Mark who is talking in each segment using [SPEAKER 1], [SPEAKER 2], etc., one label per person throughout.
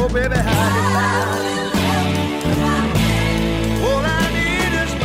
[SPEAKER 1] Oh, baby, how you all I need is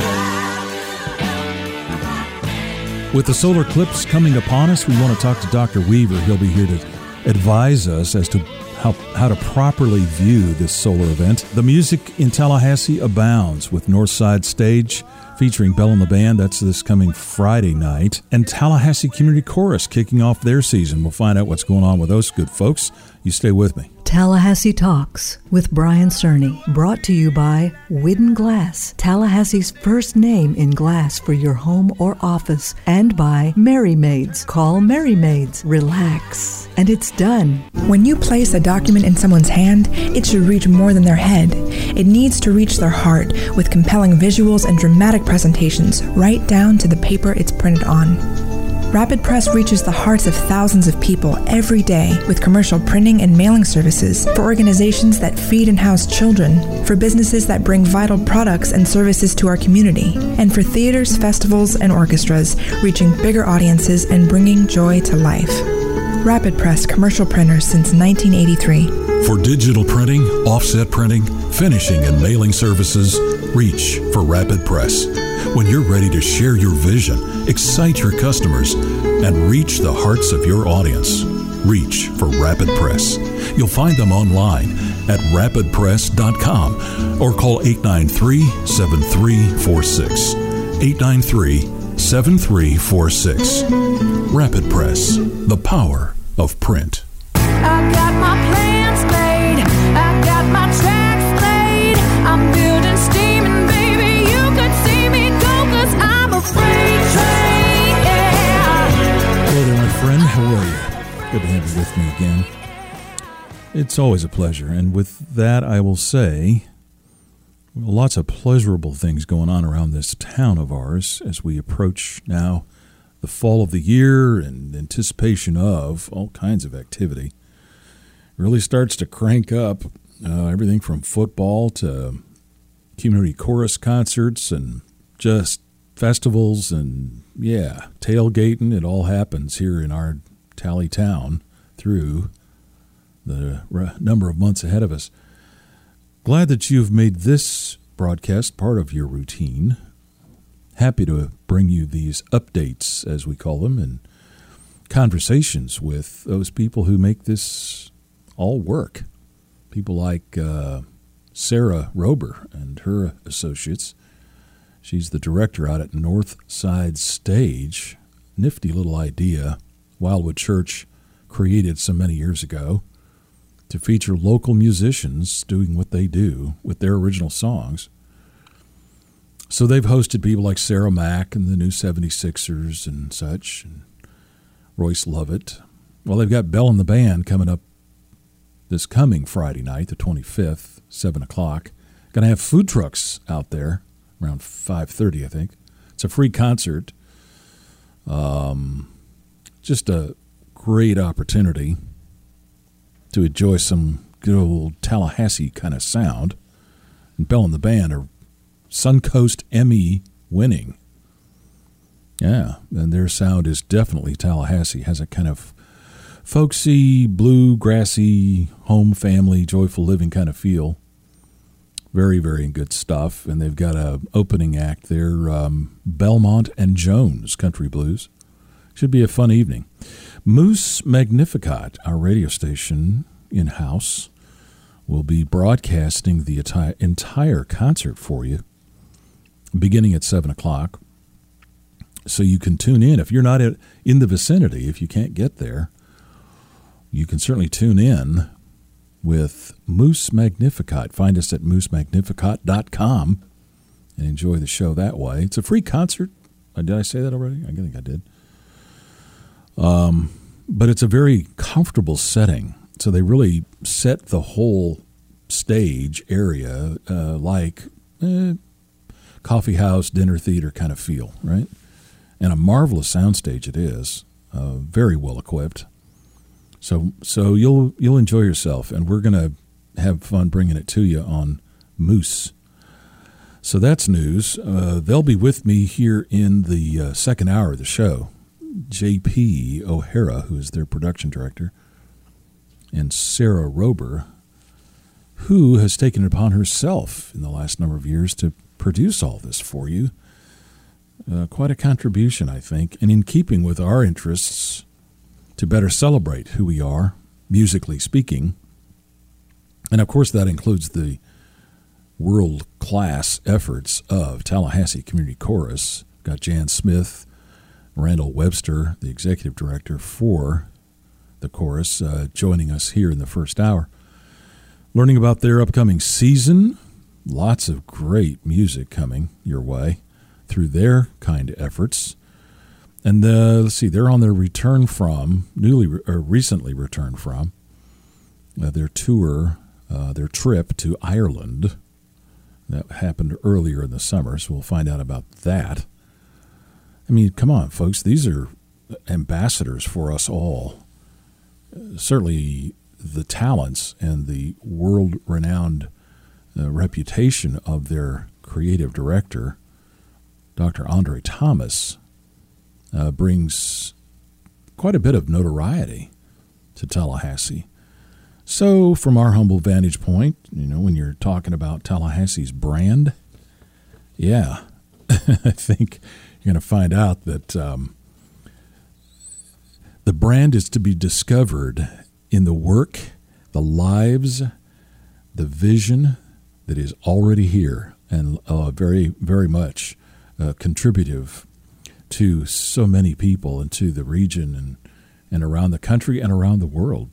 [SPEAKER 1] my brother.
[SPEAKER 2] With the solar eclipse coming upon us, we want to talk to Dr. Weaver. He'll be here to advise us as to how to properly view this solar event. The music in Tallahassee abounds with Northside Stage featuring Bell and the Band. That's this coming Friday night. And Tallahassee Community Chorus kicking off their season. We'll find out what's going on with those good folks. You stay with me.
[SPEAKER 3] Tallahassee Talks with Brian Cerny, brought to you by Widden Glass, Tallahassee's first name in glass for your home or office, and by Merry Maids. Call Merry Maids. Relax. And it's done.
[SPEAKER 4] When you place a document in someone's hand, it should reach more than their head. It needs to reach their heart with compelling visuals and dramatic presentations, right down to the paper it's printed on. Rapid Press reaches the hearts of thousands of people every day with commercial printing and mailing services for organizations that feed and house children, for businesses that bring vital products and services to our community, and for theaters, festivals, and orchestras reaching bigger audiences and bringing joy to life. Rapid Press commercial printers since 1983.
[SPEAKER 5] For digital printing, offset printing, finishing, and mailing services, reach for Rapid Press. When you're ready to share your vision, excite your customers, and reach the hearts of your audience, reach for Rapid Press. You'll find them online at rapidpress.com or call 893-7346. 893-7346. Rapid Press, the power of print.
[SPEAKER 6] I got my plans made, I got my tracks laid, I'm building steam and baby you could see me go 'cause I'm a freight train, yeah.
[SPEAKER 2] Hello there, my friend. How are you? Good to have you with me again. It's always a pleasure, and with that I will say lots of pleasurable things going on around this town of ours as we approach now the fall of the year and anticipation of all kinds of activity. It really starts to crank up everything from football to community chorus concerts and just festivals and, tailgating. It all happens here in our Tally town through the number of months ahead of us. Glad that you've made this broadcast part of your routine. Happy to bring you these updates, as we call them, and conversations with those people who make this all work. People like Sarah Rober and her associates. She's the director out at Northside Stage. Nifty little idea Wildwood Church created so many years ago to feature local musicians doing what they do with their original songs. So they've hosted people like Sarah Mack and the New 76ers and such, and Royce Lovett. Well, they've got Bell and the Band coming up this coming Friday night, the 25th, 7 o'clock. Going to have food trucks out there around 5:30, I think. It's a free concert. Just a great opportunity to enjoy some good old Tallahassee kind of sound. And Bell and the Band are Suncoast Emmy winning. Yeah, and their sound is definitely Tallahassee. Has a kind of folksy, bluegrassy, home family, joyful living kind of feel. Very, very good stuff. And they've got a opening act there, Belmont and Jones Country Blues. Should be a fun evening. Moose Magnificat, our radio station in-house, will be broadcasting the entire concert for you, beginning at 7 o'clock. So you can tune in. If you're not in the vicinity, if you can't get there, you can certainly tune in with Moose Magnificat. Find us at moosemagnificat.com and enjoy the show that way. It's a free concert. Did I say that already? I think I did. But it's a very comfortable setting. So they really set the whole stage area like coffee house, dinner theater kind of feel, right? And a marvelous soundstage it is, very well equipped. So you'll enjoy yourself, and we're going to have fun bringing it to you on Moose. So that's news. They'll be with me here in the second hour of the show. J.P. O'Hara, who is their production director, and Sarah Rober, who has taken it upon herself in the last number of years to produce all this for you. Quite a contribution, I think, and in keeping with our interests to better celebrate who we are, musically speaking. And, of course, that includes the world-class efforts of Tallahassee Community Chorus. Got Jan Smith, Randall Webster, the executive director for the chorus, joining us here in the first hour. Learning about their upcoming season. Lots of great music coming your way through their kind of efforts. And let's see, they're on their return from, recently returned from, their tour, their trip to Ireland. That happened earlier in the summer, so we'll find out about that. I mean, come on, folks, these are ambassadors for us all. Certainly the talents and the world-renowned reputation of their creative director, Dr. Andre Thomas, brings quite a bit of notoriety to Tallahassee. So from our humble vantage point, when you're talking about Tallahassee's brand, yeah, I think you're going to find out that the brand is to be discovered in the work, the lives, the vision that is already here and very, very much contributive to so many people and to the region and around the country and around the world.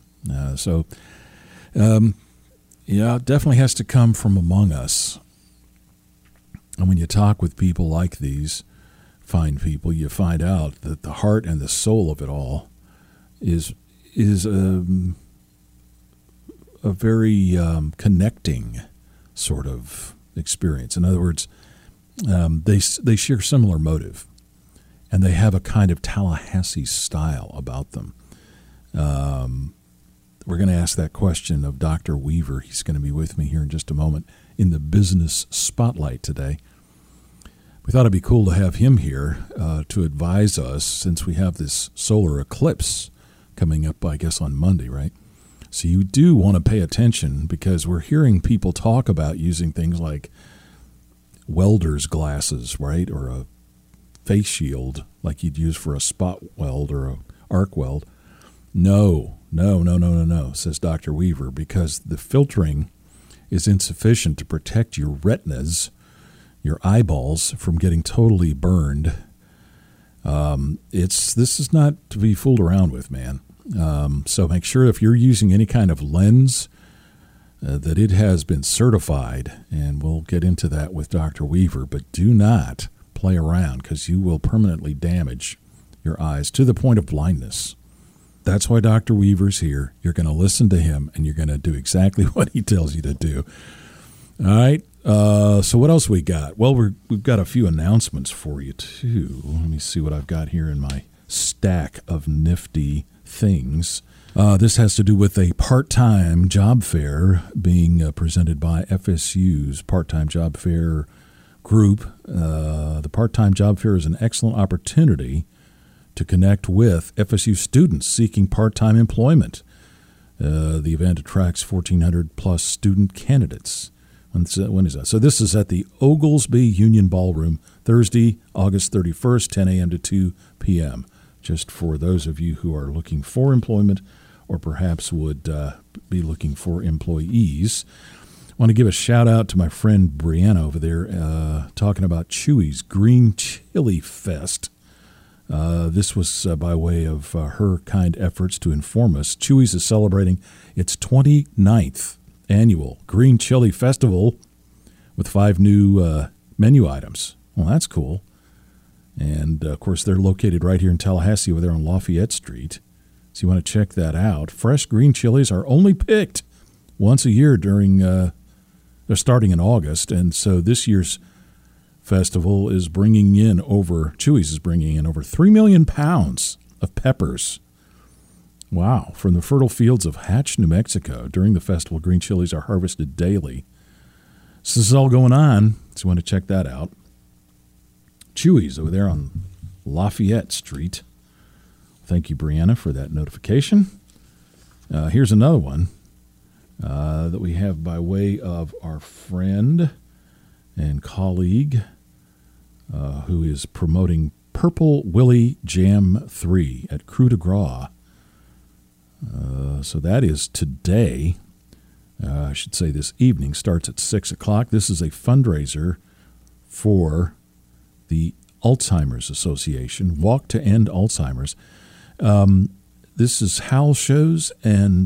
[SPEAKER 2] It definitely has to come from among us. And when you talk with people like these fine people, you find out that the heart and the soul of it all is a very connecting sort of experience. In other words, they share similar motive, and they have a kind of Tallahassee style about them. We're going to ask that question of Dr. Weaver. He's going to be with me here in just a moment in the Business Spotlight today. We thought it'd be cool to have him here to advise us, since we have this solar eclipse coming up, I guess, on Monday, right? So you do want to pay attention, because we're hearing people talk about using things like welder's glasses, right, or a face shield like you'd use for a spot weld or a arc weld. No, says Dr. Weaver, because the filtering is insufficient to protect your retinas, your eyeballs, from getting totally burned. This is not to be fooled around with, man. So make sure if you're using any kind of lens that it has been certified, and we'll get into that with Dr. Weaver, but do not play around, because you will permanently damage your eyes to the point of blindness. That's why Dr. Weaver's here. You're going to listen to him, and you're going to do exactly what he tells you to do. All right. So what else we got? Well, we've got a few announcements for you, too. Let me see what I've got here in my stack of nifty things. This has to do with a part-time job fair being presented by FSU's part-time job fair group. The part-time job fair is an excellent opportunity to connect with FSU students seeking part-time employment. The event attracts 1,400 plus student candidates. When is that? So this is at the Oglesby Union Ballroom, Thursday, August 31st, 10 a.m. to 2 p.m., just for those of you who are looking for employment or perhaps would be looking for employees. I want to give a shout-out to my friend Brianna over there talking about Chewy's Green Chili Fest. This was by way of her kind efforts to inform us. Chewy's is celebrating its 29th annual Green Chili Festival with 5 new menu items. Well, that's cool. And, of course, they're located right here in Tallahassee over there on Lafayette Street. So you want to check that out. Fresh green chilies are only picked once a year they're starting in August. And so this year's festival is Chewy's is bringing in over 3 million pounds of peppers. Wow. From the fertile fields of Hatch, New Mexico. During the festival, green chilies are harvested daily. So this is all going on, so you want to check that out. Chewy's over there on Lafayette Street. Thank you, Brianna, for that notification. Here's another one. that we have by way of our friend and colleague who is promoting Purple Willie Jam 3 at Creux de Gras. So that is today. I should say this evening, starts at 6 o'clock. This is a fundraiser for the Alzheimer's Association, Walk to End Alzheimer's. This is Hal Shows and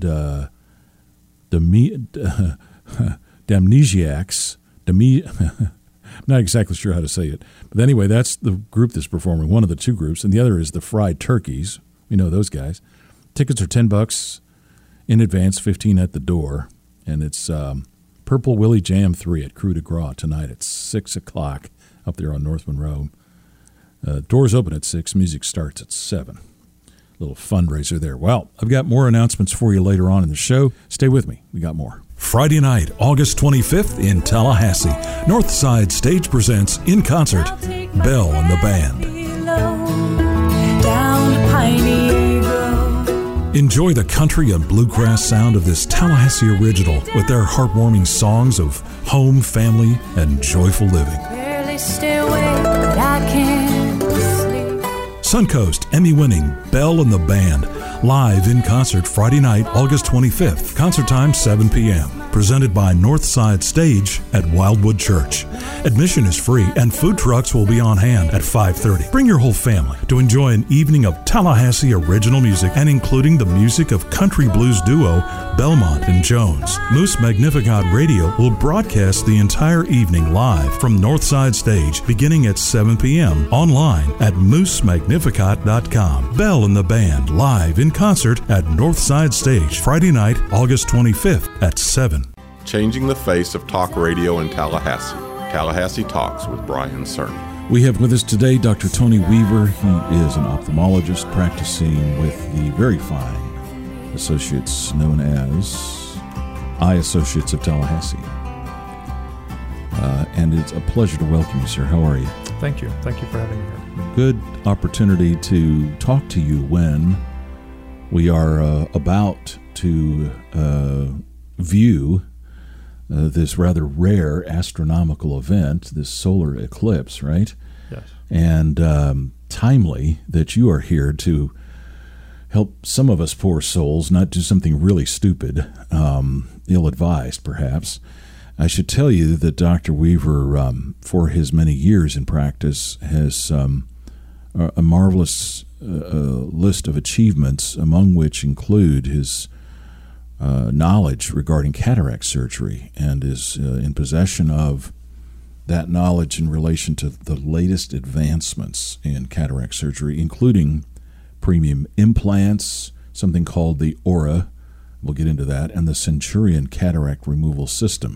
[SPEAKER 2] Damnesiacs. I'm not exactly sure how to say it. But anyway, that's the group that's performing, one of the two groups, and the other is the Fried Turkeys. We know those guys. Tickets are $10 in advance, $15 at the door. And it's Purple Willie Jam 3 at Creux de Gras tonight at 6 o'clock up there on North Monroe. Doors open at 6. Music starts at 7. Little fundraiser there. Well, I've got more announcements for you later on in the show. Stay with me. We got more.
[SPEAKER 5] Friday night, August 25th in Tallahassee. Northside Stage presents in concert Belle and the Band.
[SPEAKER 6] Down Piney Grove.
[SPEAKER 5] Enjoy the country and bluegrass sound of this Tallahassee original with their heartwarming songs of home, family, and joyful living.
[SPEAKER 6] Barely stay awake, but I can't sleep.
[SPEAKER 5] Suncoast Emmy-winning Belle and the Band, live in concert Friday night, August 25th. Concert time 7 p.m. Presented by Northside Stage at Wildwood Church. Admission is free and food trucks will be on hand at 5:30. Bring your whole family to enjoy an evening of Tallahassee original music and including the music of country blues duo Belmont and Jones. Moose Magnificat Radio will broadcast the entire evening live from Northside Stage beginning at 7 p.m. online at moosemagnificat.com. Belle and the Band live in concert at Northside Stage Friday night, August 25th at 7.
[SPEAKER 7] Changing the face of talk radio in Tallahassee. Tallahassee Talks with Brian Cerny.
[SPEAKER 2] We have with us today Dr. Tony Weaver. He is an ophthalmologist practicing with the very fine associates known as Eye Associates of Tallahassee. And it's a pleasure to welcome you, sir. How are you?
[SPEAKER 8] Thank you. Thank you for having me here.
[SPEAKER 2] Good opportunity to talk to you when we are about to view this rather rare astronomical event, this solar eclipse, right?
[SPEAKER 8] Yes.
[SPEAKER 2] And timely that you are here to help some of us poor souls not do something really stupid, ill-advised perhaps. I should tell you that Dr. Weaver, for his many years in practice, has a marvelous list of achievements, among which include his knowledge regarding cataract surgery, and is in possession of that knowledge in relation to the latest advancements in cataract surgery, including premium implants, something called the Aura, we'll get into that, and the Centurion cataract removal system.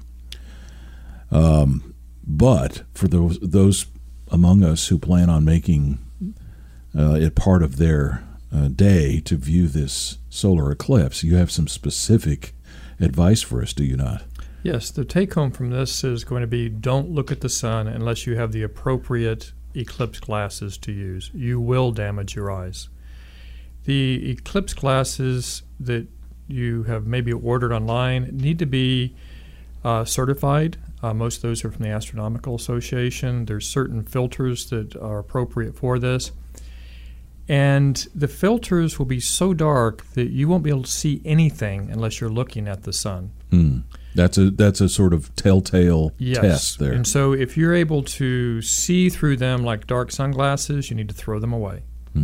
[SPEAKER 2] But for those among us who plan on making it part of their day to view this solar eclipse, you have some specific advice for us, do you not?
[SPEAKER 8] Yes, the take-home from this is going to be don't look at the sun unless you have the appropriate eclipse glasses to use. You will damage your eyes. The eclipse glasses that you have maybe ordered online need to be certified. Most of those are from the Astronomical Association. There's certain filters that are appropriate for this. And the filters will be so dark that you won't be able to see anything unless you're looking at the sun.
[SPEAKER 2] That's a sort of telltale test there.
[SPEAKER 8] And so if you're able to see through them like dark sunglasses, you need to throw them away.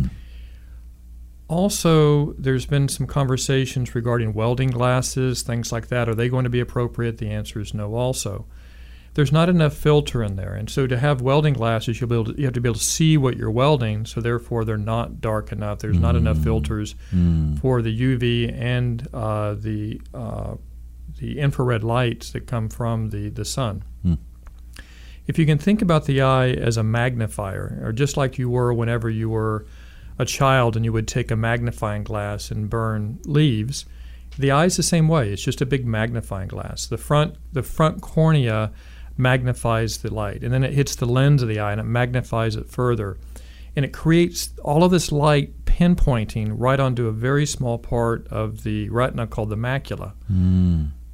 [SPEAKER 8] Also, there's been some conversations regarding welding glasses, things like that. Are they going to be appropriate? The answer is no also. There's not enough filter in there. And so to have welding glasses, you have to be able to see what you're welding, so therefore they're not dark enough. There's not enough filters for the UV and the infrared lights that come from the sun. If you can think about the eye as a magnifier, or just like you were whenever you were a child and you would take a magnifying glass and burn leaves, the eye's the same way. It's just a big magnifying glass. The front cornea magnifies the light, and then it hits the lens of the eye and it magnifies it further, and it creates all of this light pinpointing right onto a very small part of the retina called the macula.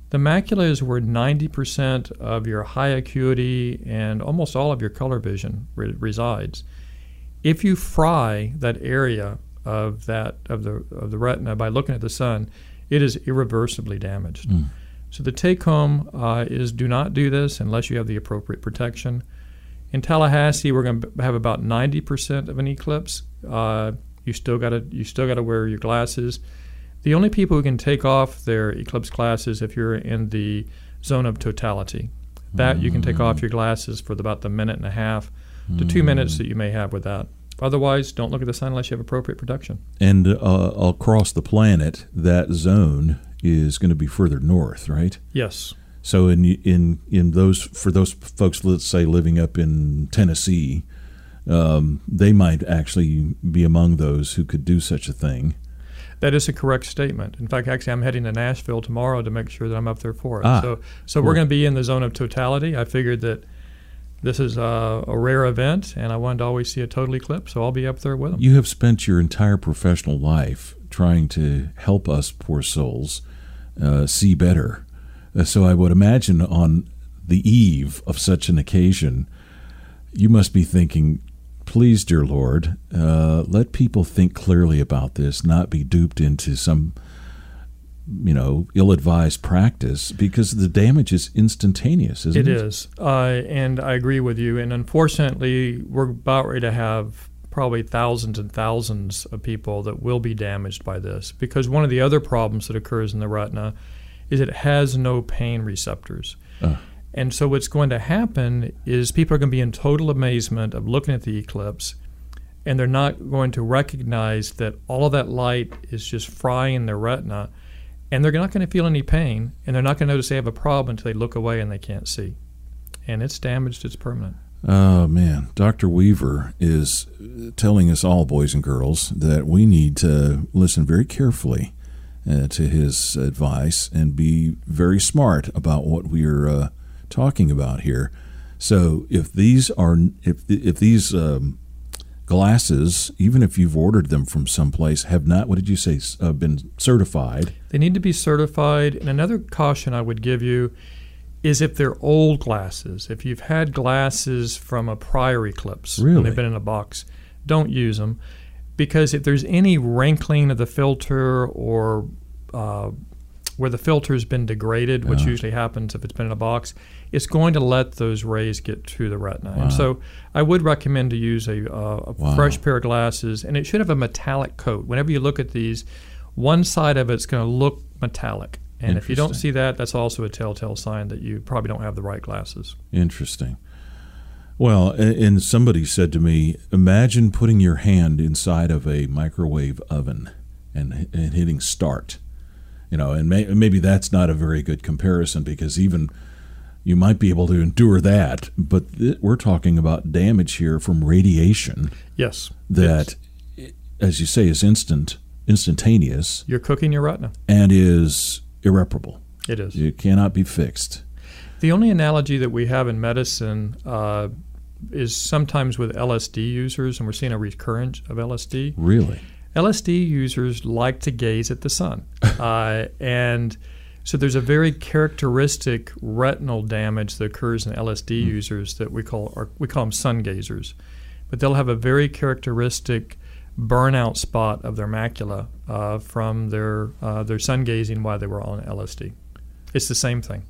[SPEAKER 8] The macula is where 90% of your high acuity and almost all of your color vision resides. If you fry that area of the retina by looking at the sun, it is irreversibly damaged. So the take-home is do not do this unless you have the appropriate protection. In Tallahassee, we're going to have about 90% of an eclipse. You still got to wear your glasses. The only people who can take off their eclipse glasses if you're in the zone of totality. That you can take off your glasses for about the minute and a half to 2 minutes that you may have with that. Otherwise, don't look at the sun unless you have appropriate protection.
[SPEAKER 2] And across the planet, that zone is going to be further north, right?
[SPEAKER 8] Yes.
[SPEAKER 2] So in those, for those folks, let's say living up in Tennessee, they might actually be among those who could do such a thing.
[SPEAKER 8] That is a correct statement. In fact, actually, I'm heading to Nashville tomorrow to make sure that I'm up there for it. So we're going to be in the zone of totality. I figured that this is a rare event, and I wanted to always see a total eclipse, so I'll be up there with them.
[SPEAKER 2] You have spent your entire professional life trying to help us poor souls see better. So I would imagine on the eve of such an occasion, you must be thinking, please, dear Lord, let people think clearly about this, not be duped into some, ill-advised practice, because the damage is instantaneous, isn't it?
[SPEAKER 8] It is, and I agree with you. And unfortunately, we're about ready to have probably thousands and thousands of people that will be damaged by this, because one of the other problems that occurs in the retina is it has no pain receptors. And so what's going to happen is people are going to be in total amazement of looking at the eclipse, and they're not going to recognize that all of that light is just frying their retina, and they're not going to feel any pain, and they're not going to notice they have a problem until they look away and they can't see. And it's damaged, it's permanent.
[SPEAKER 2] Oh, man. Dr. Weaver is telling us all, boys and girls, that we need to listen very carefully to his advice and be very smart about what we're talking about here. So if these glasses, even if you've ordered them from someplace, have not, what did you say, been certified?
[SPEAKER 8] They need to be certified. And another caution I would give you is if they're old glasses. If you've had glasses from a prior eclipse, and they've been in a box, don't use them, because if there's any wrinkling of the filter or where the filter's been degraded, which usually happens if it's been in a box, it's going to let those rays get to the retina. And so I would recommend to use a fresh pair of glasses, and it should have a metallic coat. Whenever you look at these, one side of it's going to look metallic. And if you don't see that, that's also a telltale sign that you probably don't have the right glasses.
[SPEAKER 2] Interesting. Well, and somebody said to me, imagine putting your hand inside of a microwave oven and hitting start. And maybe that's not a very good comparison, because even you might be able to endure that, but we're talking about damage here from radiation.
[SPEAKER 8] Yes.
[SPEAKER 2] That, as you say, is instantaneous.
[SPEAKER 8] You're cooking your retina.
[SPEAKER 2] And is irreparable.
[SPEAKER 8] It is.
[SPEAKER 2] It cannot be fixed.
[SPEAKER 8] The only analogy that we have in medicine is sometimes with LSD users, and we're seeing a recurrence of LSD.
[SPEAKER 2] Really?
[SPEAKER 8] LSD users like to gaze at the sun. And so there's a very characteristic retinal damage that occurs in LSD users that we call them sun gazers. But they'll have a very characteristic burnout spot of their macula from their sun gazing while they were on LSD. It's the same thing.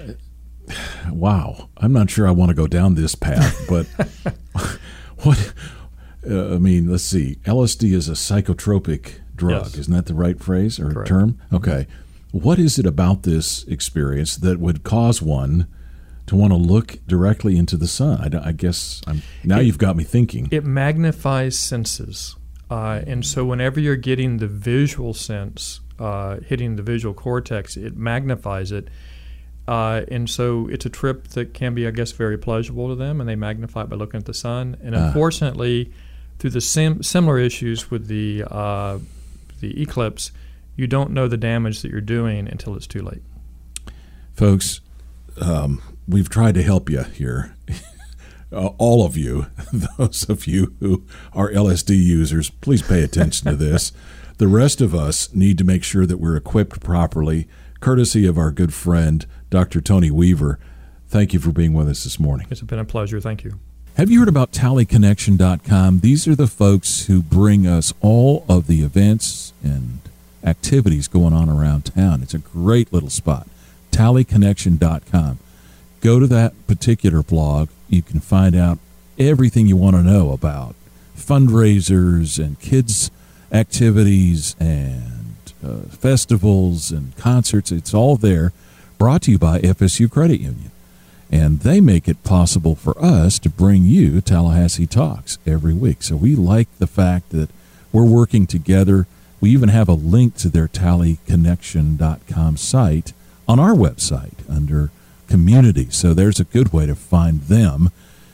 [SPEAKER 2] Wow. I'm not sure I want to go down this path, but what... let's see. LSD is a psychotropic drug.
[SPEAKER 8] Yes.
[SPEAKER 2] Isn't that the right phrase or
[SPEAKER 8] Correct.
[SPEAKER 2] term? Okay. What is it about this experience that would cause one to want to look directly into the sun? I guess you've got me thinking.
[SPEAKER 8] It magnifies senses. And so whenever you're getting the visual sense hitting the visual cortex, it magnifies it. And so it's a trip that can be, I guess, very pleasurable to them, and they magnify it by looking at the sun. And unfortunately, through the similar issues with the eclipse, you don't know the damage that you're doing until it's too late.
[SPEAKER 2] Folks, we've tried to help you here. All of you, those of you who are LSD users, please pay attention to this. The rest of us need to make sure that we're equipped properly. courtesy of our good friend, Dr. Tony Weaver. Thank you for being with us this morning.
[SPEAKER 8] It's been a pleasure. Thank you.
[SPEAKER 2] Have you heard about TallyConnection.com? These are the folks who bring us all of the events and activities going on around town. It's a great little spot. TallyConnection.com. Go to that particular blog. You can find out everything you want to know about fundraisers and kids' activities and festivals and concerts. It's all there, brought to you by FSU Credit Union. And they make it possible for us to bring you Tallahassee Talks every week. So we like the fact that we're working together. We even have a link to their TallyConnection.com site on our website under Community. So there's a good way to find them.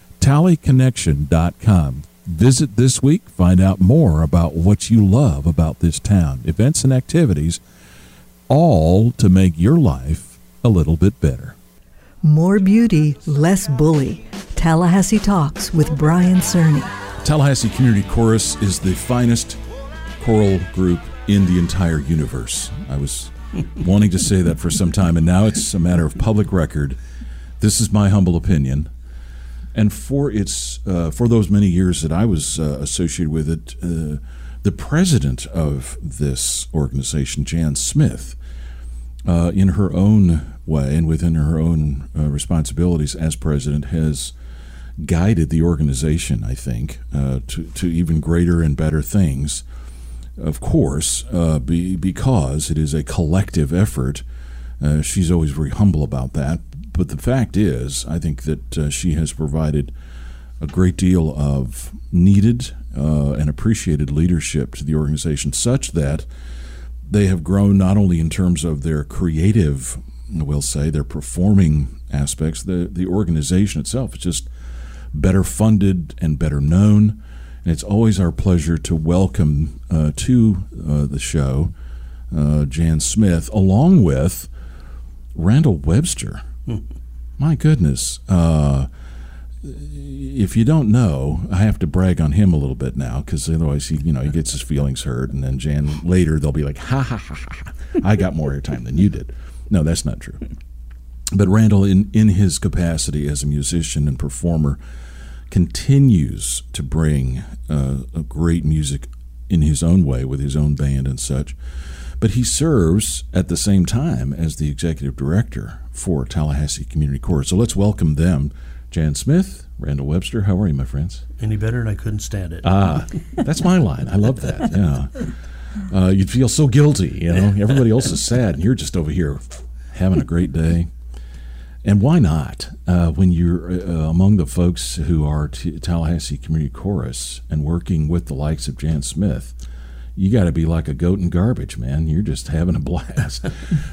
[SPEAKER 2] TallyConnection.com. Visit this week. Find out more about what you love about this town. Events and activities, all to make your life a little bit better.
[SPEAKER 3] More beauty, less bully. Tallahassee Talks with Brian Cerny.
[SPEAKER 2] Tallahassee Community Chorus is the finest choral group in the entire universe. I was wanting to say that for some time, and now it's a matter of public record. This is my humble opinion. And for those many years that I was associated with it, the president of this organization, Jan Smith, in her own way and within her own responsibilities as president, has guided the organization, I think, to even greater and better things. Of course, because it is a collective effort. She's always very humble about that. But the fact is, I think that she has provided a great deal of needed and appreciated leadership to the organization, such that they have grown not only in terms of their creative, we'll say, their performing aspects. The organization itself is just better funded and better known. And it's always our pleasure to welcome to the show Jan Smith, along with Randall Webster. My goodness. If you don't know, I have to brag on him a little bit now, because otherwise he gets his feelings hurt, and then Jan later they'll be like, ha ha ha ha, I got more airtime than you did. No, that's not true. But Randall, in his capacity as a musician and performer, continues to bring a great music in his own way with his own band and such. But he serves at the same time as the executive director for Tallahassee Community Chorus. So let's welcome them. Jan Smith, Randall Webster, how are you, my friends?
[SPEAKER 9] Any better, and I couldn't stand it.
[SPEAKER 2] That's my line. I love that. Yeah, you'd feel so guilty. Everybody else is sad, and you're just over here having a great day. And why not? When you're among the folks who are Tallahassee Community Chorus and working with the likes of Jan Smith, you got to be like a goat in garbage, man. You're just having a blast.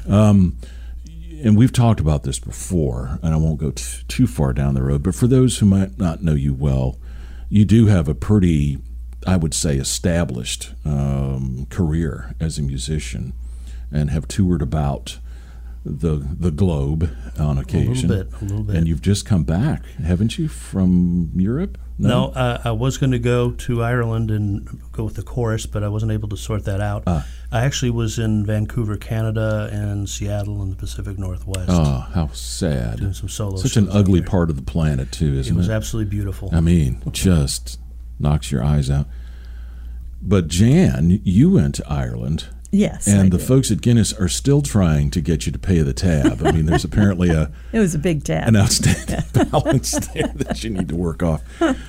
[SPEAKER 2] And we've talked about this before, and I won't go too far down the road, but for those who might not know you well, you do have a pretty, I would say, established career as a musician and have toured about the globe on occasion.
[SPEAKER 9] A little bit.
[SPEAKER 2] And you've just come back, haven't you, from Europe?
[SPEAKER 9] No, I was going to go to Ireland and go with the chorus, but I wasn't able to sort that out. I actually was in Vancouver, Canada, and Seattle in the Pacific Northwest.
[SPEAKER 2] Oh, how sad.
[SPEAKER 9] Doing some solo
[SPEAKER 2] Such an ugly part of the planet, too, isn't it?
[SPEAKER 9] It was absolutely beautiful.
[SPEAKER 2] I mean, just knocks your eyes out. But Jan, you went to Ireland.
[SPEAKER 10] Yes.
[SPEAKER 2] And the folks at Guinness are still trying to get you to pay the tab. I mean, there's apparently it
[SPEAKER 10] was a big tab.
[SPEAKER 2] An outstanding balance there that you need to work off.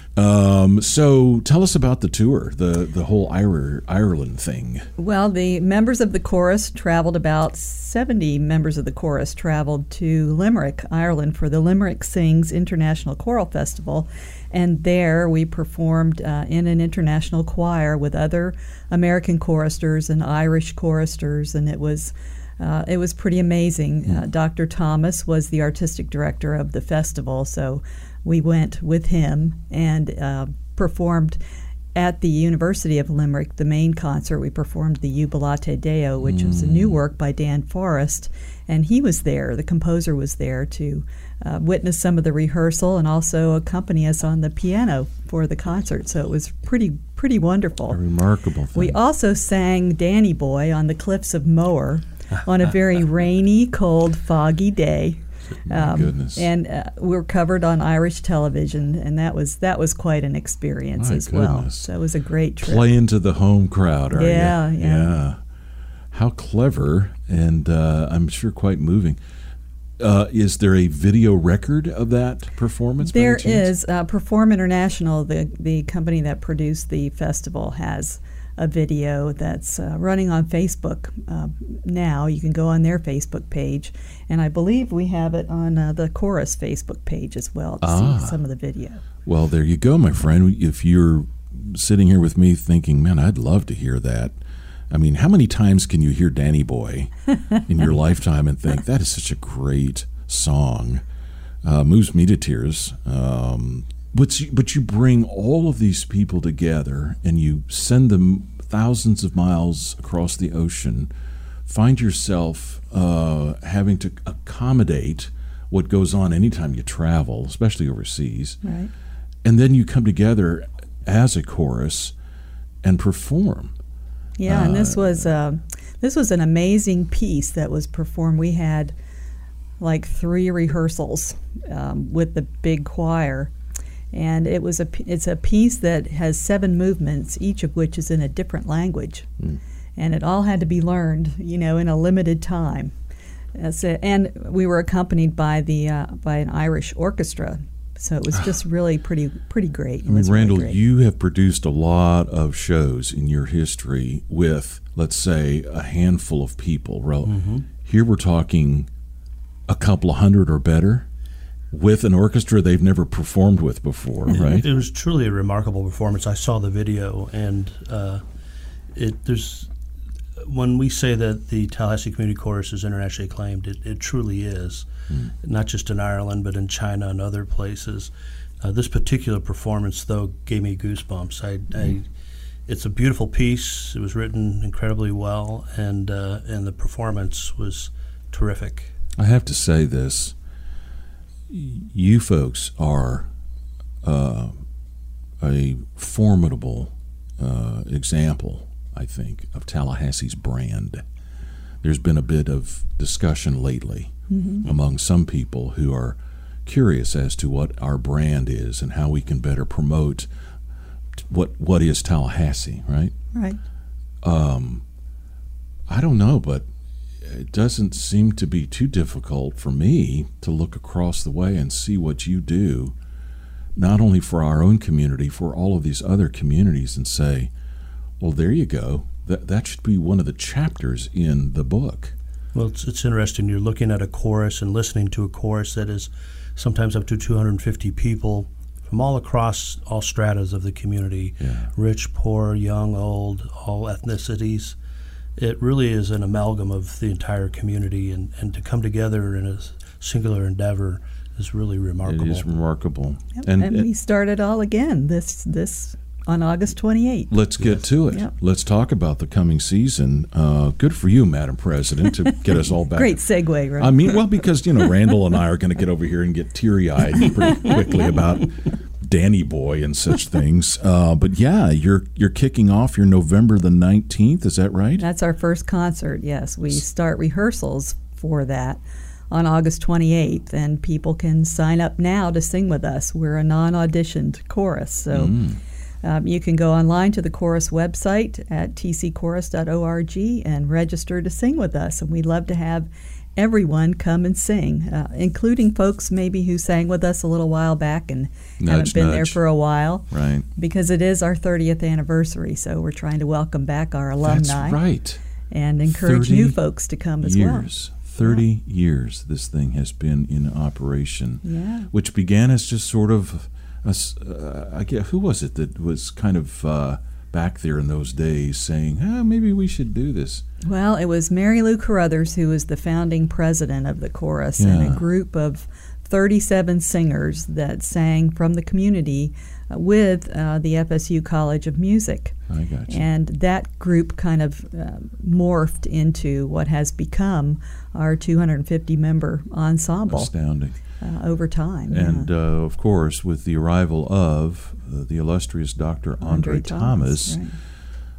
[SPEAKER 2] So tell us about the tour, the whole Ireland thing.
[SPEAKER 10] Well, the members of the chorus traveled, about 70 members of the chorus traveled to Limerick, Ireland, for the Limerick Sings International Choral Festival. And there we performed in an international choir with other American choristers and Irish choristers, and it was pretty amazing. Dr. Thomas was the artistic director of the festival, so we went with him and performed at the University of Limerick. The main concert, we performed the Jubilate Deo, which was a new work by Dan Forrest, and he was there. The composer was there to witness some of the rehearsal and also accompany us on the piano for the concert. So it was pretty wonderful.
[SPEAKER 2] A remarkable thing.
[SPEAKER 10] We also sang Danny Boy on the Cliffs of Moher, on a very rainy, cold, foggy day.
[SPEAKER 2] Goodness.
[SPEAKER 10] And we're covered on Irish television, and that was quite an experience
[SPEAKER 2] My
[SPEAKER 10] as well.
[SPEAKER 2] goodness.
[SPEAKER 10] So it was a great trip.
[SPEAKER 2] Playing to the home crowd, are you?
[SPEAKER 10] Yeah.
[SPEAKER 2] How clever, and I'm sure quite moving. Is there a video record of that performance? by
[SPEAKER 10] There
[SPEAKER 2] any chance?
[SPEAKER 10] is. Perform International, the company that produced the festival, has a video that's running on Facebook now. You can go on their Facebook page, and I believe we have it on the Chorus Facebook page as well to see some of the video.
[SPEAKER 2] Well, there you go, my friend. If you're sitting here with me thinking, man, I'd love to hear that. I mean, how many times can you hear Danny Boy in your lifetime and think, that is such a great song? Moves me to tears. But you bring all of these people together and you send them thousands of miles across the ocean, find yourself having to accommodate what goes on anytime you travel, especially overseas.
[SPEAKER 10] Right.
[SPEAKER 2] And then you come together as a chorus and perform.
[SPEAKER 10] Yeah, and this was an amazing piece that was performed. We had like 3 rehearsals with the big choir, and it's a piece that has 7 movements, each of which is in a different language, and it all had to be learned, in a limited time. And we were accompanied by an Irish orchestra. So it was just really pretty great.
[SPEAKER 2] I mean, Randall, you have produced a lot of shows in your history with, let's say, a handful of people. Here we're talking a couple of hundred or better with an orchestra they've never performed with before, right?
[SPEAKER 9] It was truly a remarkable performance. I saw the video, and when we say that the Tallahassee Community Chorus is internationally acclaimed, it truly is. Not just in Ireland, but in China and other places. This particular performance, though, gave me goosebumps. It's a beautiful piece. It was written incredibly well, and the performance was terrific.
[SPEAKER 2] I have to say this. You folks are a formidable example, I think, of Tallahassee's brand. There's been a bit of discussion lately among some people who are curious as to what our brand is and how we can better promote what is Tallahassee, right?
[SPEAKER 10] Right.
[SPEAKER 2] I don't know, but it doesn't seem to be too difficult for me to look across the way and see what you do, not only for our own community, for all of these other communities, and say, well, there you go. That should be one of the chapters in the book.
[SPEAKER 9] Well, it's interesting. You're looking at a chorus and listening to a chorus that is sometimes up to 250 people from all across all stratas of the community, rich, poor, young, old, all ethnicities. It really is an amalgam of the entire community, and to come together in a singular endeavor is really remarkable.
[SPEAKER 2] It is remarkable.
[SPEAKER 10] Yep. And we started all again this on August 28th.
[SPEAKER 2] Let's get to it.
[SPEAKER 10] Yep.
[SPEAKER 2] Let's talk about the coming season. Good for you, Madam President, to get us all back.
[SPEAKER 10] Great segue, right?
[SPEAKER 2] I mean, well, because, Randall and I are going to get over here and get teary-eyed pretty quickly about Danny Boy and such things. But yeah, you're kicking off your November the 19th. Is that right?
[SPEAKER 10] That's our first concert, yes. We start rehearsals for that on August 28th, and people can sign up now to sing with us. We're a non-auditioned chorus, so you can go online to the chorus website at tcchorus.org and register to sing with us, and we'd love to have everyone come and sing, including folks maybe who sang with us a little while back and haven't been there for a while.
[SPEAKER 2] Right.
[SPEAKER 10] Because it is our 30th anniversary, so we're trying to welcome back our alumni.
[SPEAKER 2] That's right.
[SPEAKER 10] And encourage new folks to come as well.
[SPEAKER 2] 30 years this thing has been in operation, which began as just sort of, who was it that was kind of back there in those days saying, maybe we should do this?
[SPEAKER 10] Well, it was Mary Lou Carruthers, who was the founding president of the chorus, and a group of 37 singers that sang from the community with the FSU College of Music.
[SPEAKER 2] I got you.
[SPEAKER 10] And that group kind of morphed into what has become our 250-member ensemble.
[SPEAKER 2] Astounding.
[SPEAKER 10] Over time.
[SPEAKER 2] And, of course, with the arrival of the illustrious Dr. Andre Thomas,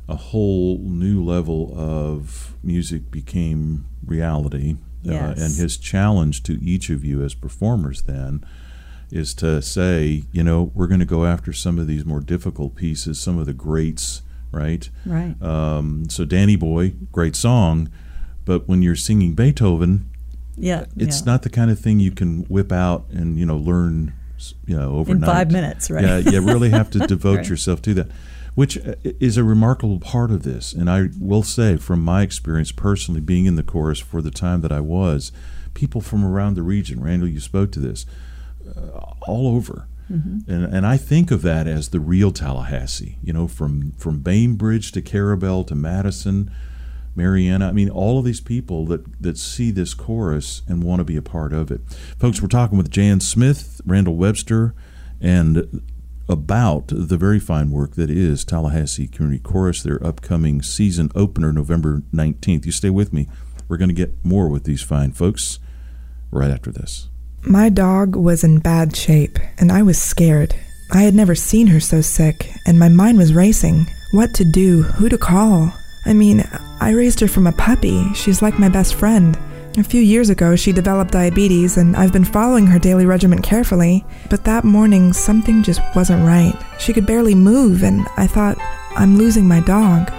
[SPEAKER 2] a whole new level of music became reality.
[SPEAKER 10] Yes.
[SPEAKER 2] And his challenge to each of you as performers then is to say, we're going to go after some of these more difficult pieces, some of the greats, right?
[SPEAKER 10] Right.
[SPEAKER 2] So Danny Boy, great song, but when you're singing Beethoven, it's not the kind of thing you can whip out and learn overnight.
[SPEAKER 10] In 5 minutes, right?
[SPEAKER 2] Yeah, you really have to devote
[SPEAKER 10] Right.
[SPEAKER 2] yourself to that, which is a remarkable part of this. And I will say, from my experience personally, being in the chorus for the time that I was, people from around the region, Randall, you spoke to this, all over.
[SPEAKER 10] Mm-hmm.
[SPEAKER 2] And I think of that as the real Tallahassee, from Bainbridge to Carabel to Madison, Mariana. I mean, all of these people that see this chorus and want to be a part of it. Folks, we're talking with Jan Smith, Randall Webster, and about the very fine work that is Tallahassee Community Chorus, their upcoming season opener, November 19th. You stay with me. We're going to get more with these fine folks right after this.
[SPEAKER 4] My dog was in bad shape, and I was scared. I had never seen her so sick, and my mind was racing. What to do? Who to call? I mean, I raised her from a puppy. She's like my best friend. A few years ago, she developed diabetes, and I've been following her daily regimen carefully. But that morning, something just wasn't right. She could barely move, and I thought, I'm losing my dog.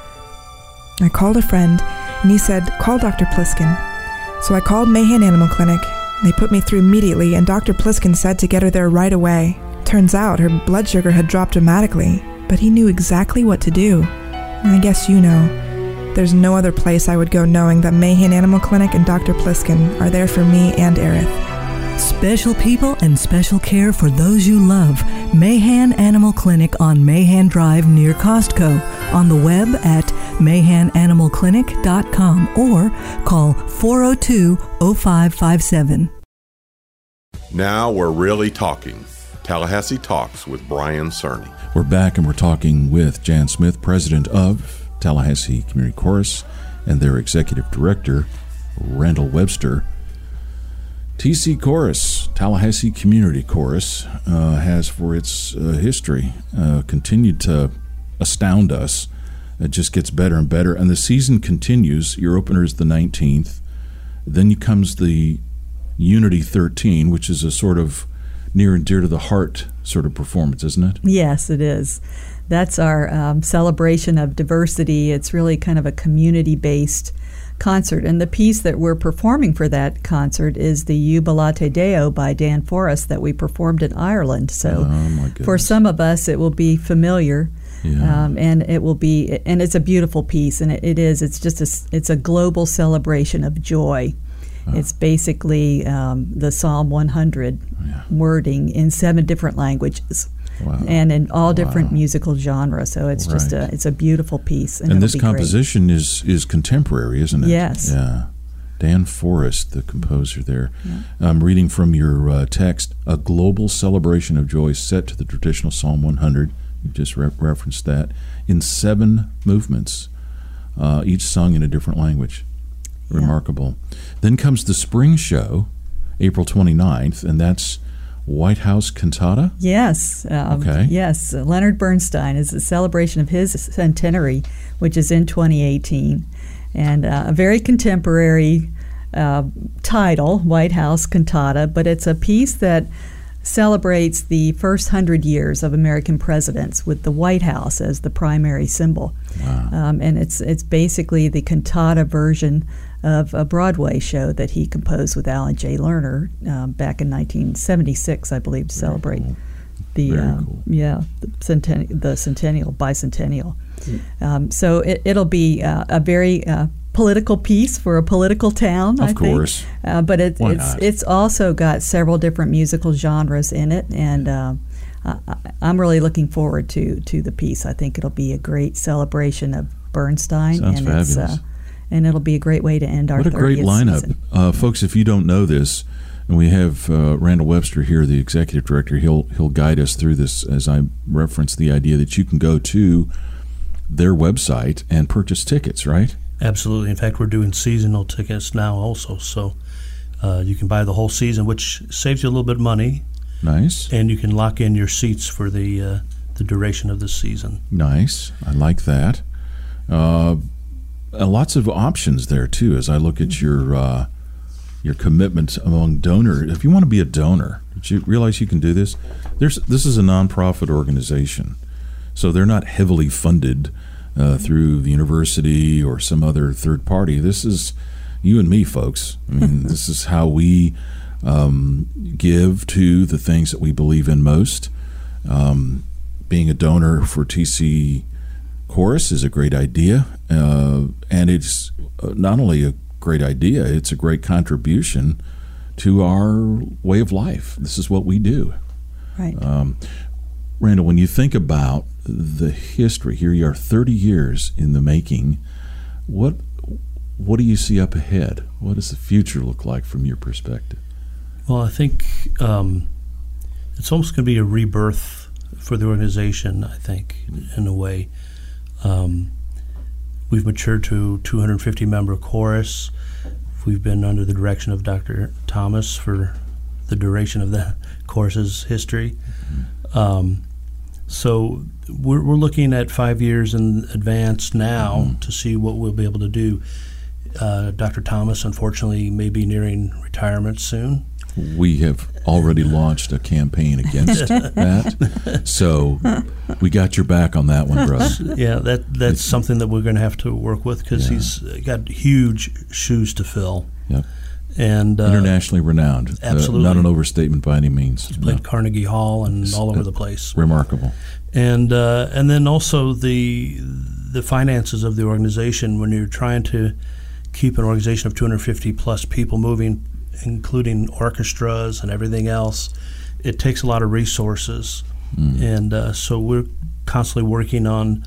[SPEAKER 4] I called a friend, and he said, call Dr. Pliskin. So I called Mahan Animal Clinic. They put me through immediately, and Dr. Pliskin said to get her there right away. Turns out her blood sugar had dropped dramatically, but he knew exactly what to do. I guess you know. There's no other place I would go knowing that Mahan Animal Clinic and Dr. Pliskin are there for me and Aerith.
[SPEAKER 3] Special people and special care for those you love. Mahan Animal Clinic on Mahan Drive near Costco. On the web at mahananimalclinic.com or call 402-0557.
[SPEAKER 7] Now we're really talking. Tallahassee Talks with Brian Cerny.
[SPEAKER 2] We're back and we're talking with Jan Smith, president of Tallahassee Community Chorus, and their executive director, Randall Webster. TC Chorus, Tallahassee Community Chorus, has for its history continued to astound us. It just gets better and better, and the season continues. Your opener is the 19th. Then comes the Unity 13, which is a sort of near and dear to the heart sort of performance, isn't it?
[SPEAKER 10] Yes, it is. That's our celebration of diversity. It's really kind of a community-based concert. And the piece that we're performing for that concert is the Jubilate Deo by Dan Forrest that we performed in Ireland. So for some of us, it will be familiar.
[SPEAKER 2] Yeah.
[SPEAKER 10] And it will be, and it's a beautiful piece, and it is. It's just it's a global celebration of joy. It's basically the Psalm 100 wording in 7 different languages.
[SPEAKER 2] Wow.
[SPEAKER 10] And in all different musical genres, so it's just it's a beautiful piece,
[SPEAKER 2] and this composition is contemporary, isn't it?
[SPEAKER 10] Yes.
[SPEAKER 2] Yeah. Dan Forrest, the composer there.
[SPEAKER 10] Yeah.
[SPEAKER 2] I'm reading from your text: a global celebration of joy set to the traditional Psalm 100. You've just referenced that in 7 movements, each sung in a different language. Remarkable. Then comes the spring show, April 29th, and that's White House Cantata?
[SPEAKER 10] Yes. Yes. Leonard Bernstein is a celebration of his centenary, which is in 2018. And a very contemporary title, White House Cantata, but it's a piece that celebrates the first 100 years of American presidents with the White House as the primary symbol.
[SPEAKER 2] Wow.
[SPEAKER 10] And it's basically the cantata version of a Broadway show that he composed with Alan J. Lerner back in 1976, I believe, to celebrate the bicentennial. So it'll be a very political piece for a political town, I think. Of course. But it's also got several different musical genres in it, and I'm really looking forward to the piece. I think it'll be a great celebation of Bernstein.
[SPEAKER 2] Sounds fabulous.
[SPEAKER 10] And it'll be a great way to end our 30th season.
[SPEAKER 2] What a great lineup. Folks, if you don't know this, and we have Randall Webster here, the executive director, he'll guide us through this as I reference the idea that you can go to their website and purchase tickets, right?
[SPEAKER 9] Absolutely. In fact, we're doing seasonal tickets now also, so you can buy the whole season, which saves you a little bit of money.
[SPEAKER 2] Nice.
[SPEAKER 9] And you can lock in your seats for the duration of the season.
[SPEAKER 2] Nice. I like that. Lots of options there too. As I look at your commitment among donors, if you want to be a donor, did you realize you can do this? This is a nonprofit organization, so they're not heavily funded through the university or some other third party. This is you and me, folks. I mean, this is how we give to the things that we believe in most. Being a donor for TC Chorus is a great idea, and it's not only a great idea, it's a great contribution to our way of life. This is what we do.
[SPEAKER 10] Right.
[SPEAKER 2] Randall, when you think about the history, here you are 30 years in the making, what do you see up ahead? What does the future look like from your perspective?
[SPEAKER 9] Well, I think it's almost going to be a rebirth for the organization, I think, in a way. We've matured to 250-member chorus. We've been under the direction of Dr. Thomas for the duration of the chorus's history. So we're looking at 5 years in advance now to see what we'll be able to do. Dr. Thomas, unfortunately, may be nearing retirement soon.
[SPEAKER 2] We have already launched a campaign against that, so we got your back on that one, brother.
[SPEAKER 9] Yeah, that's something that we're going to have to work with because he's got huge shoes to fill.
[SPEAKER 2] Yep.
[SPEAKER 9] And
[SPEAKER 2] internationally renowned.
[SPEAKER 9] Absolutely.
[SPEAKER 2] Not an overstatement by any means.
[SPEAKER 9] He's played Carnegie Hall and all over the place.
[SPEAKER 2] Remarkable.
[SPEAKER 9] And then also the finances of the organization. When you're trying to keep an organization of 250 plus people moving, including orchestras and everything else, it takes a lot of resources. And so we're constantly working on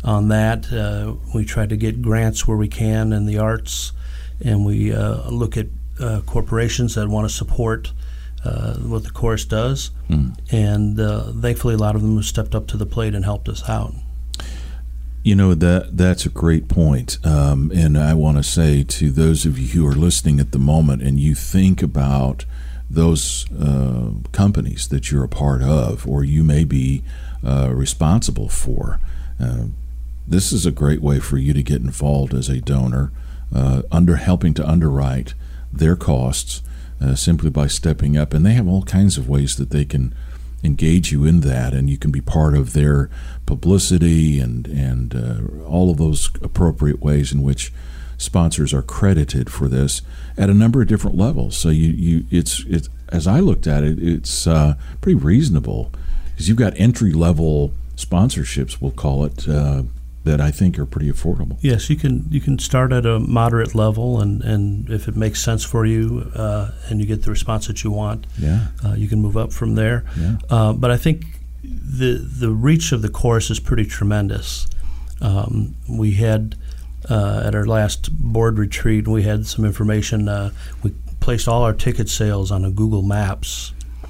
[SPEAKER 9] that. We try to get grants where we can in the arts, and we look at corporations that want to support what the chorus does. And thankfully a lot of them have stepped up to the plate and helped us out.
[SPEAKER 2] You know, that's a great point. And I want to say to those of you who are listening at the moment and you think about those companies that you're a part of or you may be responsible for, this is a great way for you to get involved as a donor, helping to underwrite their costs simply by stepping up. And they have all kinds of ways that they can engage you in that, and you can be part of their publicity and all of those appropriate ways in which sponsors are credited for this at a number of different levels. So it's as I looked at it, it's pretty reasonable because you've got entry level sponsorships, we'll call it, that I think are pretty affordable.
[SPEAKER 9] Yes, you can start at a moderate level, and if it makes sense for you and you get the response that you want, you can move up from there. Yeah. But I think the reach of the chorus is pretty tremendous. We had at our last board retreat, we had some information. We placed all our ticket sales on a Google Maps,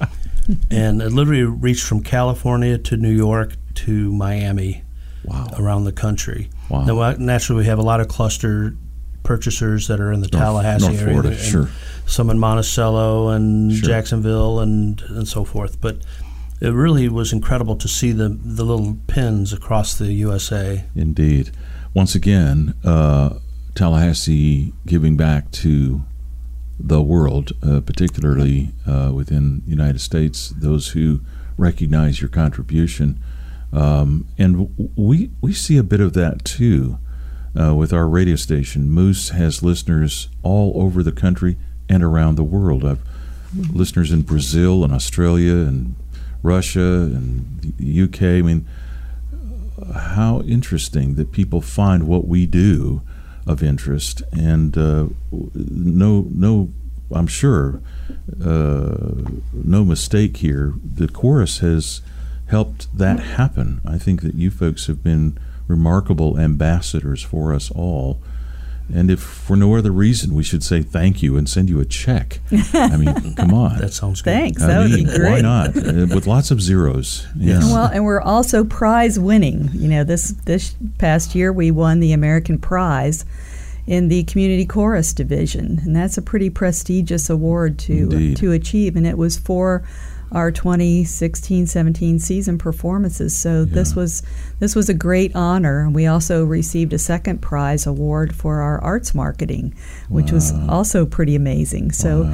[SPEAKER 9] and it literally reached from California to New York to Miami.
[SPEAKER 2] Wow.
[SPEAKER 9] Around the country.
[SPEAKER 2] Wow.
[SPEAKER 9] Now, naturally, we have a lot of cluster purchasers that are in the Tallahassee
[SPEAKER 2] North
[SPEAKER 9] area,
[SPEAKER 2] Florida, sure.
[SPEAKER 9] Some in Monticello and Jacksonville and so forth. But it really was incredible to see the little pins across the USA.
[SPEAKER 2] Indeed. Once again, Tallahassee giving back to the world, particularly within the United States, those who recognize your contribution. And we see a bit of that too with our radio station. Moose has listeners all over the country and around the world. I've listeners in Brazil and Australia and Russia and the UK. I mean, how interesting that people find what we do of interest, and I'm sure no mistake here. The chorus has helped that happen. I think that you folks have been remarkable ambassadors for us all. And if for no other reason, we should say thank you and send you a check. I mean, come on.
[SPEAKER 9] That sounds good.
[SPEAKER 10] Thanks. That would be great.
[SPEAKER 2] Why not? With lots of zeros. Yes.
[SPEAKER 10] Well, and we're also prize winning. You know, this past year we won the American Prize in the Community Chorus Division, and that's a pretty prestigious award to achieve. And it was for our 2016-17 season performances. So this was a great honor. And we also received a second prize award for our arts marketing, which was also pretty amazing. So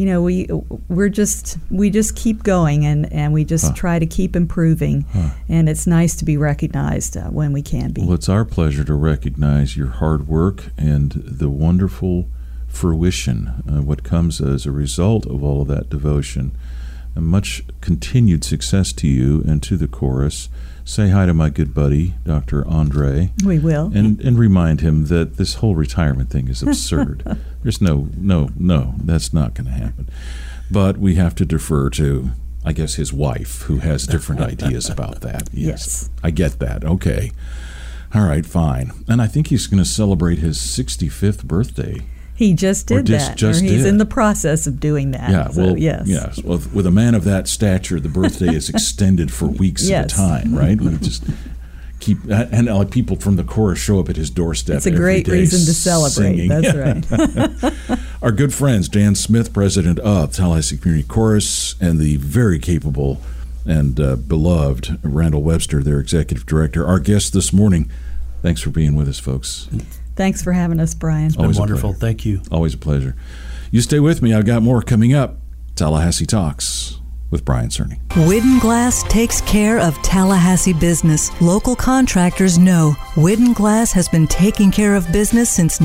[SPEAKER 10] we just keep going and we just try to keep improving. And it's nice to be recognized when we can be.
[SPEAKER 2] Well, it's our pleasure to recognize your hard work and the wonderful fruition, what comes as a result of all of that devotion. And much continued success to you and to the chorus. Say hi to my good buddy, Dr. Andre.
[SPEAKER 10] We will.
[SPEAKER 2] And remind him that this whole retirement thing is absurd. There's no, that's not going to happen. But we have to defer to, I guess, his wife, who has different ideas about that.
[SPEAKER 10] Yes.
[SPEAKER 2] I get that. Okay. All right, fine. And I think he's going to celebrate his 65th birthday.
[SPEAKER 10] He just did that. He's in the process of doing that.
[SPEAKER 2] Yeah,
[SPEAKER 10] so,
[SPEAKER 2] well,
[SPEAKER 10] yes.
[SPEAKER 2] Well, with a man of that stature, the birthday is extended for weeks at a time, right? We just keep, and like people from the chorus show up at his doorstep.
[SPEAKER 10] It's a great reason to celebrate.
[SPEAKER 2] Singing.
[SPEAKER 10] That's right.
[SPEAKER 2] Our good friends, Dan Smith, president of Tallahassee Community Chorus, and the very capable and beloved Randall Webster, their executive director. Our guest this morning. Thanks for being with us, folks.
[SPEAKER 10] Thanks for having us, Brian.
[SPEAKER 9] It's been wonderful. Thank you.
[SPEAKER 2] Always a pleasure. You stay with me. I've got more coming up. Tallahassee Talks with Brian Cerny.
[SPEAKER 3] Widden Glass takes care of Tallahassee business. Local contractors know Widden Glass has been taking care of business since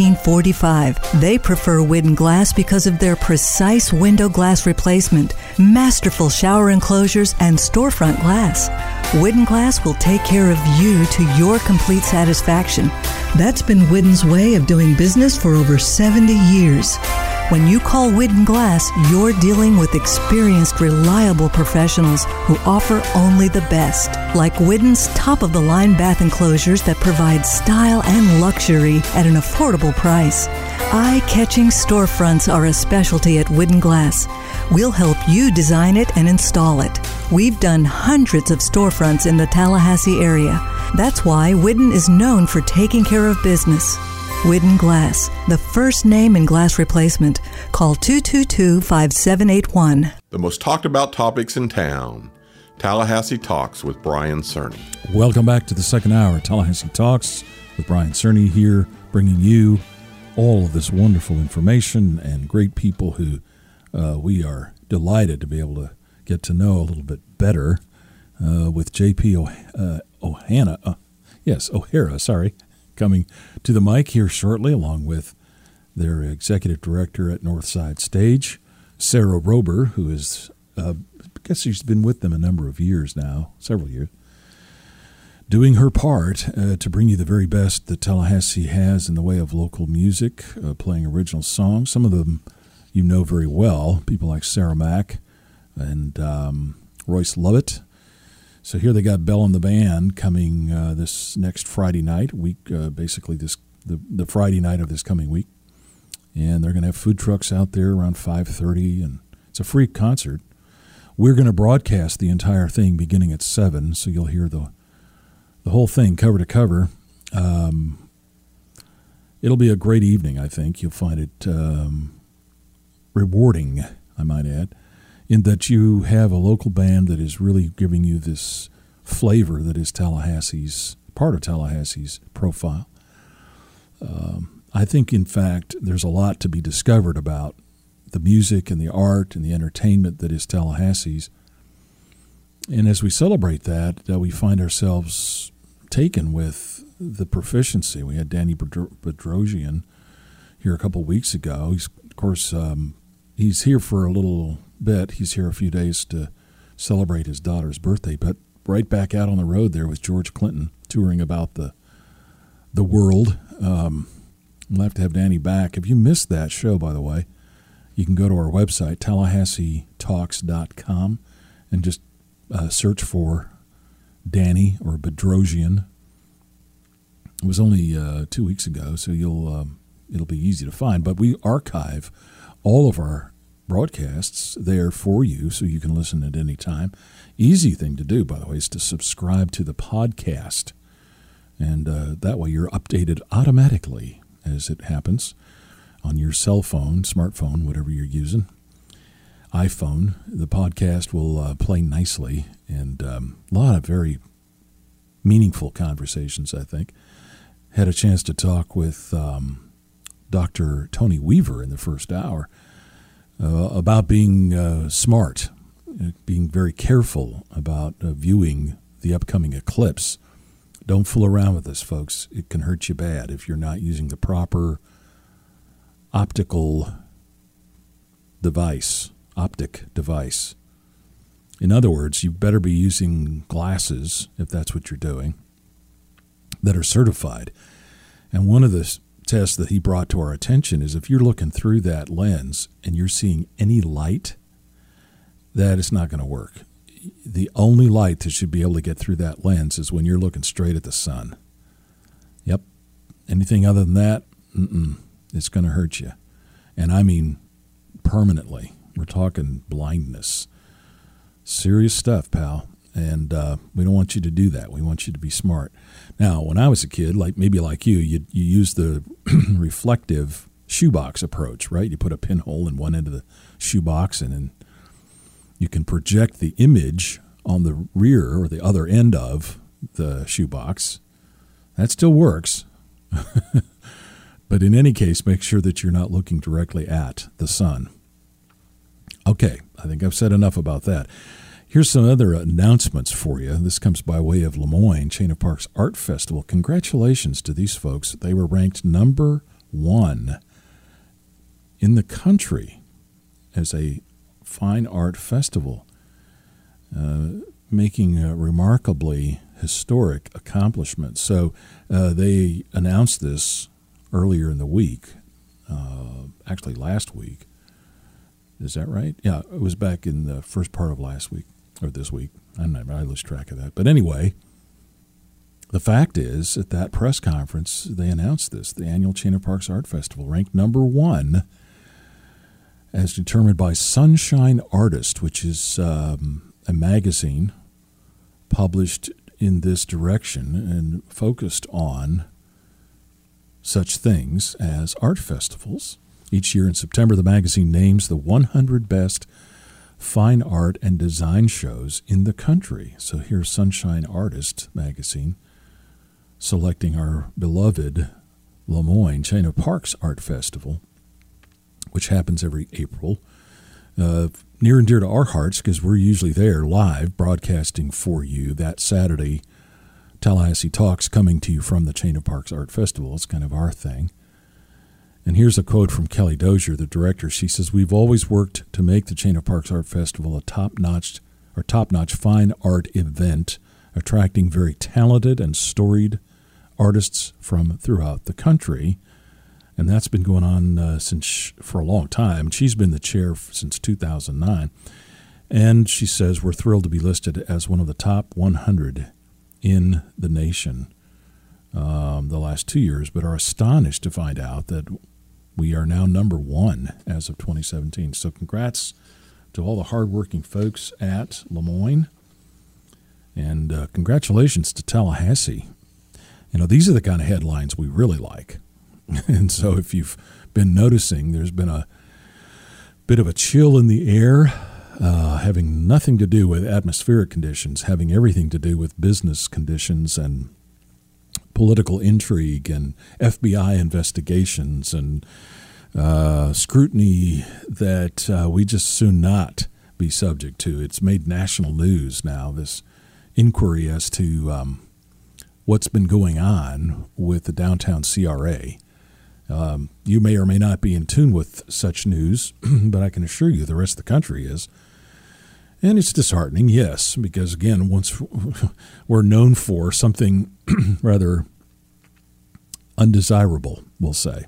[SPEAKER 3] 1945. They prefer Widden Glass because of their precise window glass replacement, masterful shower enclosures, and storefront glass. Widden Glass will take care of you to your complete satisfaction. That's been Widden's way of doing business for over 70 years. When you call Widden Glass, you're dealing with experienced, reliable professionals who offer only the best, like Widden's top-of-the-line bath enclosures that provide style and luxury at an affordable price. Eye-catching storefronts are a specialty at Widden Glass. We'll help you design it and install it. We've done hundreds of storefronts in the Tallahassee area. That's why Widden is known for taking care of business. Widden Glass, the first name in glass replacement. Call 222-5781.
[SPEAKER 7] The most talked about topics in town. Tallahassee Talks with Brian Cerny.
[SPEAKER 2] Welcome back to the second hour. Tallahassee Talks with Brian Cerny here, bringing you all of this wonderful information and great people who we are delighted to be able to get to know a little bit better with J.P. O'Hara, coming to the mic here shortly, along with their executive director at Northside Stage, Sarah Rober, who is, I guess she's been with them a number of years now, several years, doing her part to bring you the very best that Tallahassee has in the way of local music, playing original songs. Some of them you know very well, people like Sarah Mack and Royce Lovett. So here they got Bell and the Band coming this next Friday night, basically the Friday night of this coming week. And they're going to have food trucks out there around 5:30, and it's a free concert. We're going to broadcast the entire thing beginning at 7, so you'll hear the whole thing cover to cover. It'll be a great evening, I think. You'll find it rewarding, I might add, in that you have a local band that is really giving you this flavor that is part of Tallahassee's profile. I think, in fact, there's a lot to be discovered about the music and the art and the entertainment that is Tallahassee's. And as we celebrate that, we find ourselves taken with the proficiency. We had Danny Bedrosian here a couple weeks ago. He's here for a little bit. He's here a few days to celebrate his daughter's birthday, but right back out on the road there with George Clinton, touring about the world. We'll have to have Danny back. If you missed that show, by the way, you can go to our website, TallahasseeTalks.com, and just search for Danny or Bedrosian. It was only 2 weeks ago, so it'll be easy to find. But we archive all of our broadcasts there for you, so you can listen at any time. Easy thing to do, by the way, is to subscribe to the podcast, and that way you're updated automatically as it happens on your cell phone, smartphone, whatever you're using. iPhone, the podcast will play nicely, and a lot of very meaningful conversations, I think. Had a chance to talk with Dr. Tony Weaver in the first hour about being smart, being very careful about viewing the upcoming eclipse. Don't fool around with this, folks. It can hurt you bad if you're not using the proper optic device. In other words, you better be using glasses, if that's what you're doing, that are certified. And one of the tests that he brought to our attention is if you're looking through that lens and you're seeing any light, that is not going to work. The only light that should be able to get through that lens is when you're looking straight at the sun. Yep. Anything other than that, it's going to hurt you. And I mean permanently. We're talking blindness. Serious stuff, pal. And we don't want you to do that. We want you to be smart. Now, when I was a kid, maybe like you use the reflective shoebox approach, right? You put a pinhole in one end of the shoebox, and then you can project the image on the rear or the other end of the shoebox. That still works. But in any case, make sure that you're not looking directly at the sun. Okay, I think I've said enough about that. Here's some other announcements for you. This comes by way of Lemoyne Chain of Parks Art Festival. Congratulations to these folks. They were ranked number 1 in the country as a fine art festival, making a remarkably historic accomplishment. So they announced this earlier in the week, actually last week. Is that right? Yeah, it was back in the first part of last week, or this week. I lose track of that. But anyway, the fact is, at that press conference, they announced this. The annual Chain of Parks Art Festival ranked number 1 as determined by Sunshine Artist, which is a magazine published in this direction and focused on such things as art festivals. Each year in September, the magazine names the 100 best fine art and design shows in the country. So here's Sunshine Artist magazine selecting our beloved Lemoyne Chain of Parks Art Festival, which happens every April. Near and dear to our hearts because we're usually there live broadcasting for you that Saturday. Tallahassee Talks coming to you from the Chain of Parks Art Festival. It's kind of our thing. And here's a quote from Kelly Dozier, the director. She says, "We've always worked to make the Chain of Parks Art Festival a top-notch fine art event, attracting very talented and storied artists from throughout the country." And that's been going on for a long time. She's been the chair since 2009. And she says, "We're thrilled to be listed as one of the top 100 in the nation the last 2 years, but are astonished to find out that we are now number 1 as of 2017. So congrats to all the hardworking folks at Lemoyne, and congratulations to Tallahassee. You know, these are the kind of headlines we really like. And so if you've been noticing, there's been a bit of a chill in the air, having nothing to do with atmospheric conditions, having everything to do with business conditions and political intrigue and FBI investigations and scrutiny that we just soon not be subject to. It's made national news now, this inquiry as to what's been going on with the downtown CRA. You may or may not be in tune with such news, but I can assure you the rest of the country is. And it's disheartening, yes, because, again, once we're known for something rather undesirable, we'll say.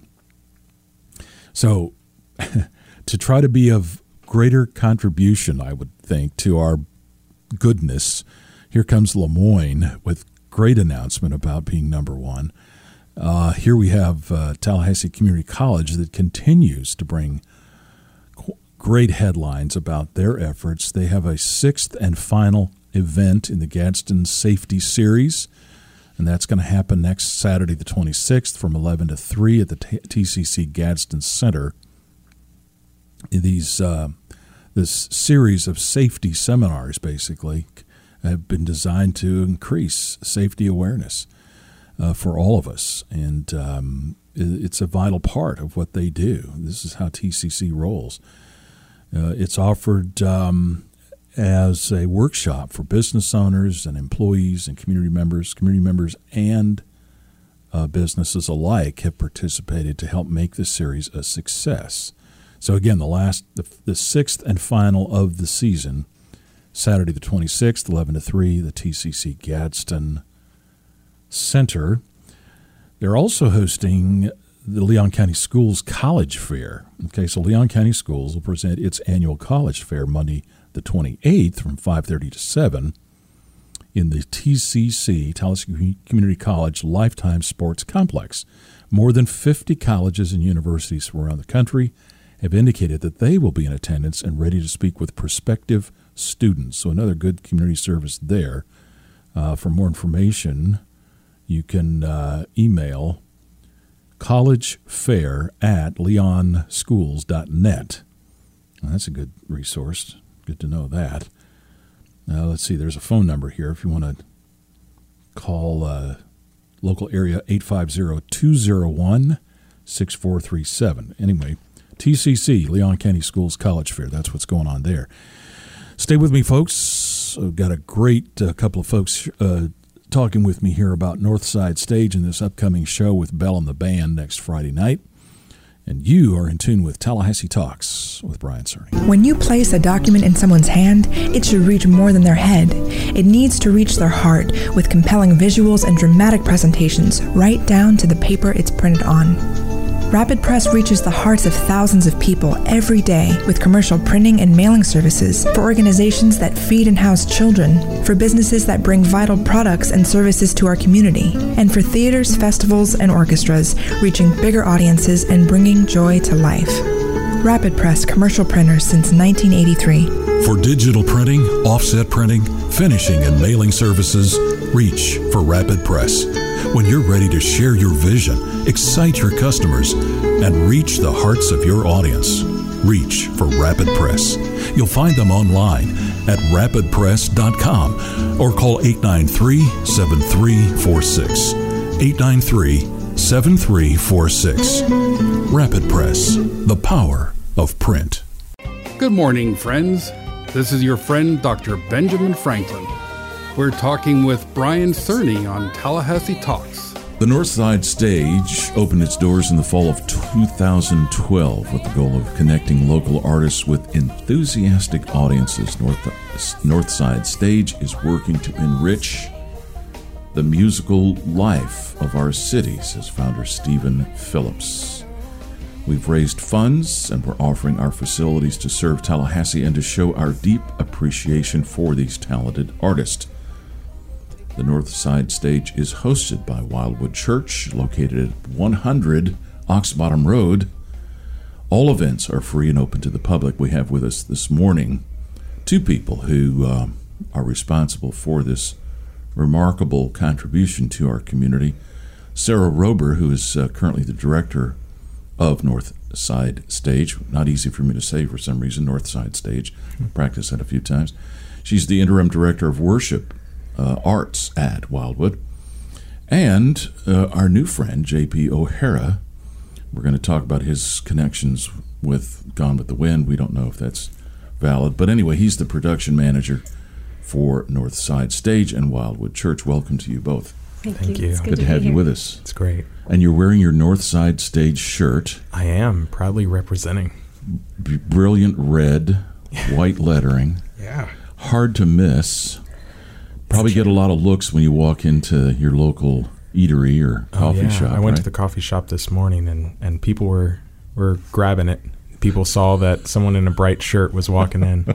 [SPEAKER 2] So to try to be of greater contribution, I would think, to our goodness, here comes Lemoyne with great announcement about being number 1. Here we have Tallahassee Community College that continues to bring great headlines about their efforts. They have a 6th and final event in the Gadsden Safety Series, and that's going to happen next Saturday the 26th from 11 to 3 at the TCC Gadsden Center. These this series of safety seminars, basically, have been designed to increase safety awareness for all of us. And it's a vital part of what they do. This is how TCC rolls. It's offered as a workshop for business owners and employees and community members and businesses alike have participated to help make this series a success. So again, the sixth and final of the season, Saturday the 26th, 11 to 3, the TCC Gadsden Center. They're also hosting the Leon County Schools College Fair. Okay, so Leon County Schools will present its annual college fair Monday the 28th from 5:30 to 7 in the TCC, Tallahassee Community College Lifetime Sports Complex. More than 50 colleges and universities from around the country have indicated that they will be in attendance and ready to speak with prospective students. So another good community service there. For more information, you can email collegefair@leonschools.net. Well, that's a good resource. Good to know that. Now, let's see. There's a phone number here if you want to call local area 850-201-6437. Anyway, TCC, Leon County Schools College Fair. That's what's going on there. Stay with me, folks. I've got a great couple of folks talking with me here about Northside Stage in this upcoming show with Bell and the Band next Friday night. And you are in tune with Tallahassee Talks with Brian Cerny.
[SPEAKER 4] When you place a document in someone's hand, it should reach more than their head. It needs to reach their heart with compelling visuals and dramatic presentations, right down to the paper it's printed on. Rapid Press reaches the hearts of thousands of people every day with commercial printing and mailing services for organizations that feed and house children, for businesses that bring vital products and services to our community, and for theaters, festivals, and orchestras, reaching bigger audiences and bringing joy to life. Rapid Press commercial printers since 1983.
[SPEAKER 5] For digital printing, offset printing, finishing, and mailing services, reach for Rapid Press. When you're ready to share your vision, excite your customers, and reach the hearts of your audience, reach for Rapid Press. You'll find them online at rapidpress.com or call 893-7346. 893-7346. Rapid Press, the power of print.
[SPEAKER 11] Good morning, friends. This is your friend, Dr. Benjamin Franklin. We're talking with Brian Cerny on Tallahassee Talks.
[SPEAKER 2] The Northside Stage opened its doors in the fall of 2012 with the goal of connecting local artists with enthusiastic audiences. Northside Stage is working to enrich the musical life of our city, says founder Stephen Phillips. We've raised funds and we're offering our facilities to serve Tallahassee and to show our deep appreciation for these talented artists. The Northside Stage is hosted by Wildwood Church, located at 100 Oxbottom Road. All events are free and open to the public. We have with us this morning two people who are responsible for this remarkable contribution to our community. Sarah Rober, who is currently the director of Northside Stage. Not easy for me to say for some reason, Northside Stage. Practiced that a few times. She's the interim director of worship arts at Wildwood. And our new friend, J.P. O'Hara. We're going to talk about his connections with Gone with the Wind. We don't know if that's valid. But anyway, he's the production manager for Northside Stage and Wildwood Church. Welcome to you both.
[SPEAKER 12] Thank you.
[SPEAKER 2] It's good to have you with us.
[SPEAKER 12] It's great.
[SPEAKER 2] And you're wearing your Northside Stage shirt.
[SPEAKER 12] I am, proudly representing.
[SPEAKER 2] Brilliant red, white lettering.
[SPEAKER 12] Yeah.
[SPEAKER 2] Hard to miss. Probably get a lot of looks when you walk into your local eatery or coffee shop.
[SPEAKER 12] I went to the coffee shop this morning and people were grabbing it. People saw that someone in a bright shirt was walking in.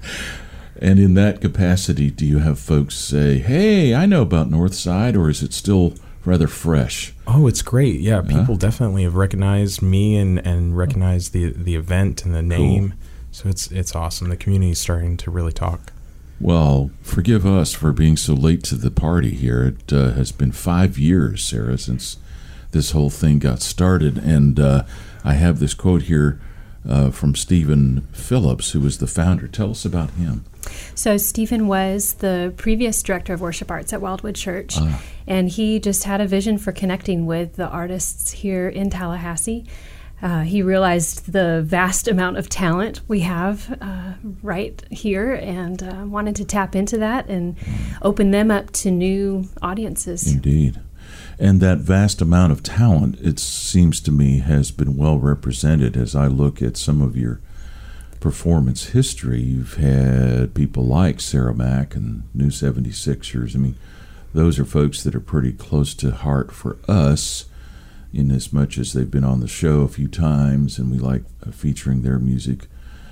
[SPEAKER 2] And in that capacity, do you have folks say, hey, I know about Northside, or is it still rather fresh?
[SPEAKER 12] Oh, it's great. Yeah, people definitely have recognized me and recognized the event and the name. Cool. So it's awesome. The community's starting to really talk.
[SPEAKER 2] Well, forgive us for being so late to the party here. It has been 5 years, Sarah, since this whole thing got started. And I have this quote here from Stephen Phillips, who was the founder. Tell us about him.
[SPEAKER 13] So Stephen was the previous director of worship arts at Wildwood Church, and he just had a vision for connecting with the artists here in Tallahassee. He realized the vast amount of talent we have right here and wanted to tap into that and open them up to new audiences.
[SPEAKER 2] Indeed. And that vast amount of talent, it seems to me, has been well represented as I look at some of your performance history. You've had people like Sarah Mack and New 76ers. I mean, those are folks that are pretty close to heart for us, in as much as they've been on the show a few times and we like featuring their music.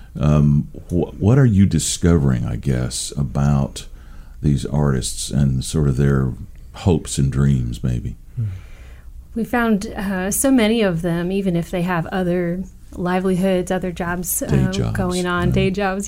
[SPEAKER 2] What are you discovering, I guess, about these artists and sort of their hopes and dreams, maybe?
[SPEAKER 13] We found so many of them, even if they have other livelihoods, other jobs, going on, day jobs,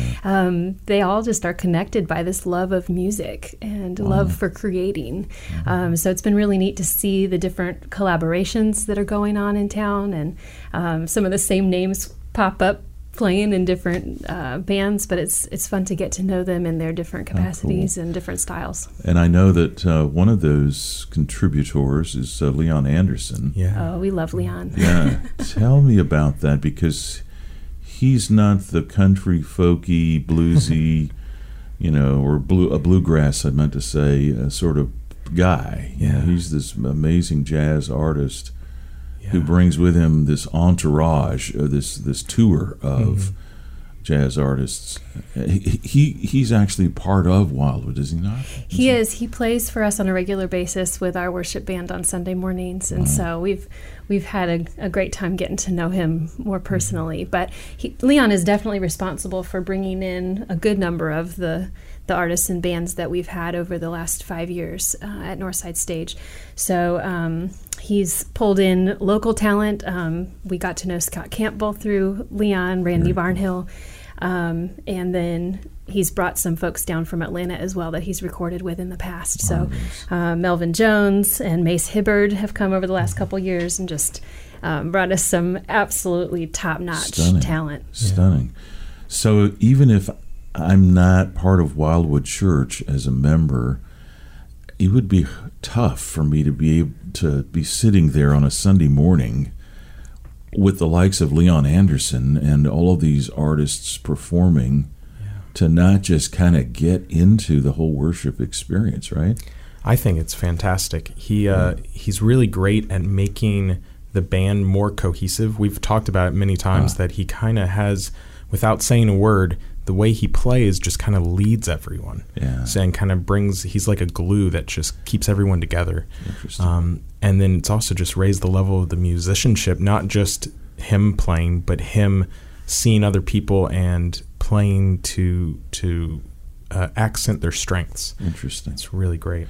[SPEAKER 13] they all just are connected by this love of music and love for creating. So it's been really neat to see the different collaborations that are going on in town, and some of the same names pop up playing in different bands, but it's fun to get to know them in their different capacities and different styles.
[SPEAKER 2] And I know that one of those contributors is Leon Anderson.
[SPEAKER 13] Oh, we love Leon.
[SPEAKER 2] Tell me about that, because he's not the country folky, bluesy, or a bluegrass, I meant to say, sort of guy. He's this amazing jazz artist who brings with him this entourage, this tour of jazz artists. He's actually part of Wildwood, is he not?
[SPEAKER 13] He is. He plays for us on a regular basis with our worship band on Sunday mornings, and so we've had a great time getting to know him more personally. But Leon is definitely responsible for bringing in a good number of the artists and bands that we've had over the last 5 years at Northside Stage. So he's pulled in local talent. We got to know Scott Campbell through Leon, Randy Barnhill, and then he's brought some folks down from Atlanta as well that he's recorded with in the past. So Melvin Jones and Mace Hibbard have come over the last couple years and just brought us some absolutely top-notch talent.
[SPEAKER 2] Stunning. So even if I'm not part of Wildwood Church as a member, it would be tough for me to be able to be sitting there on a Sunday morning with the likes of Leon Anderson and all of these artists performing, to not just kind of get into the whole worship experience, right?
[SPEAKER 12] I think it's fantastic. He's really great at making the band more cohesive. We've talked about it many times that he kind of has, without saying a word, the way he plays just kind of leads everyone. And kind of he's like a glue that just keeps everyone together.
[SPEAKER 2] Interesting.
[SPEAKER 12] And then it's also just raised the level of the musicianship, not just him playing, but him seeing other people and playing to accent their strengths.
[SPEAKER 2] Interesting.
[SPEAKER 12] It's really great.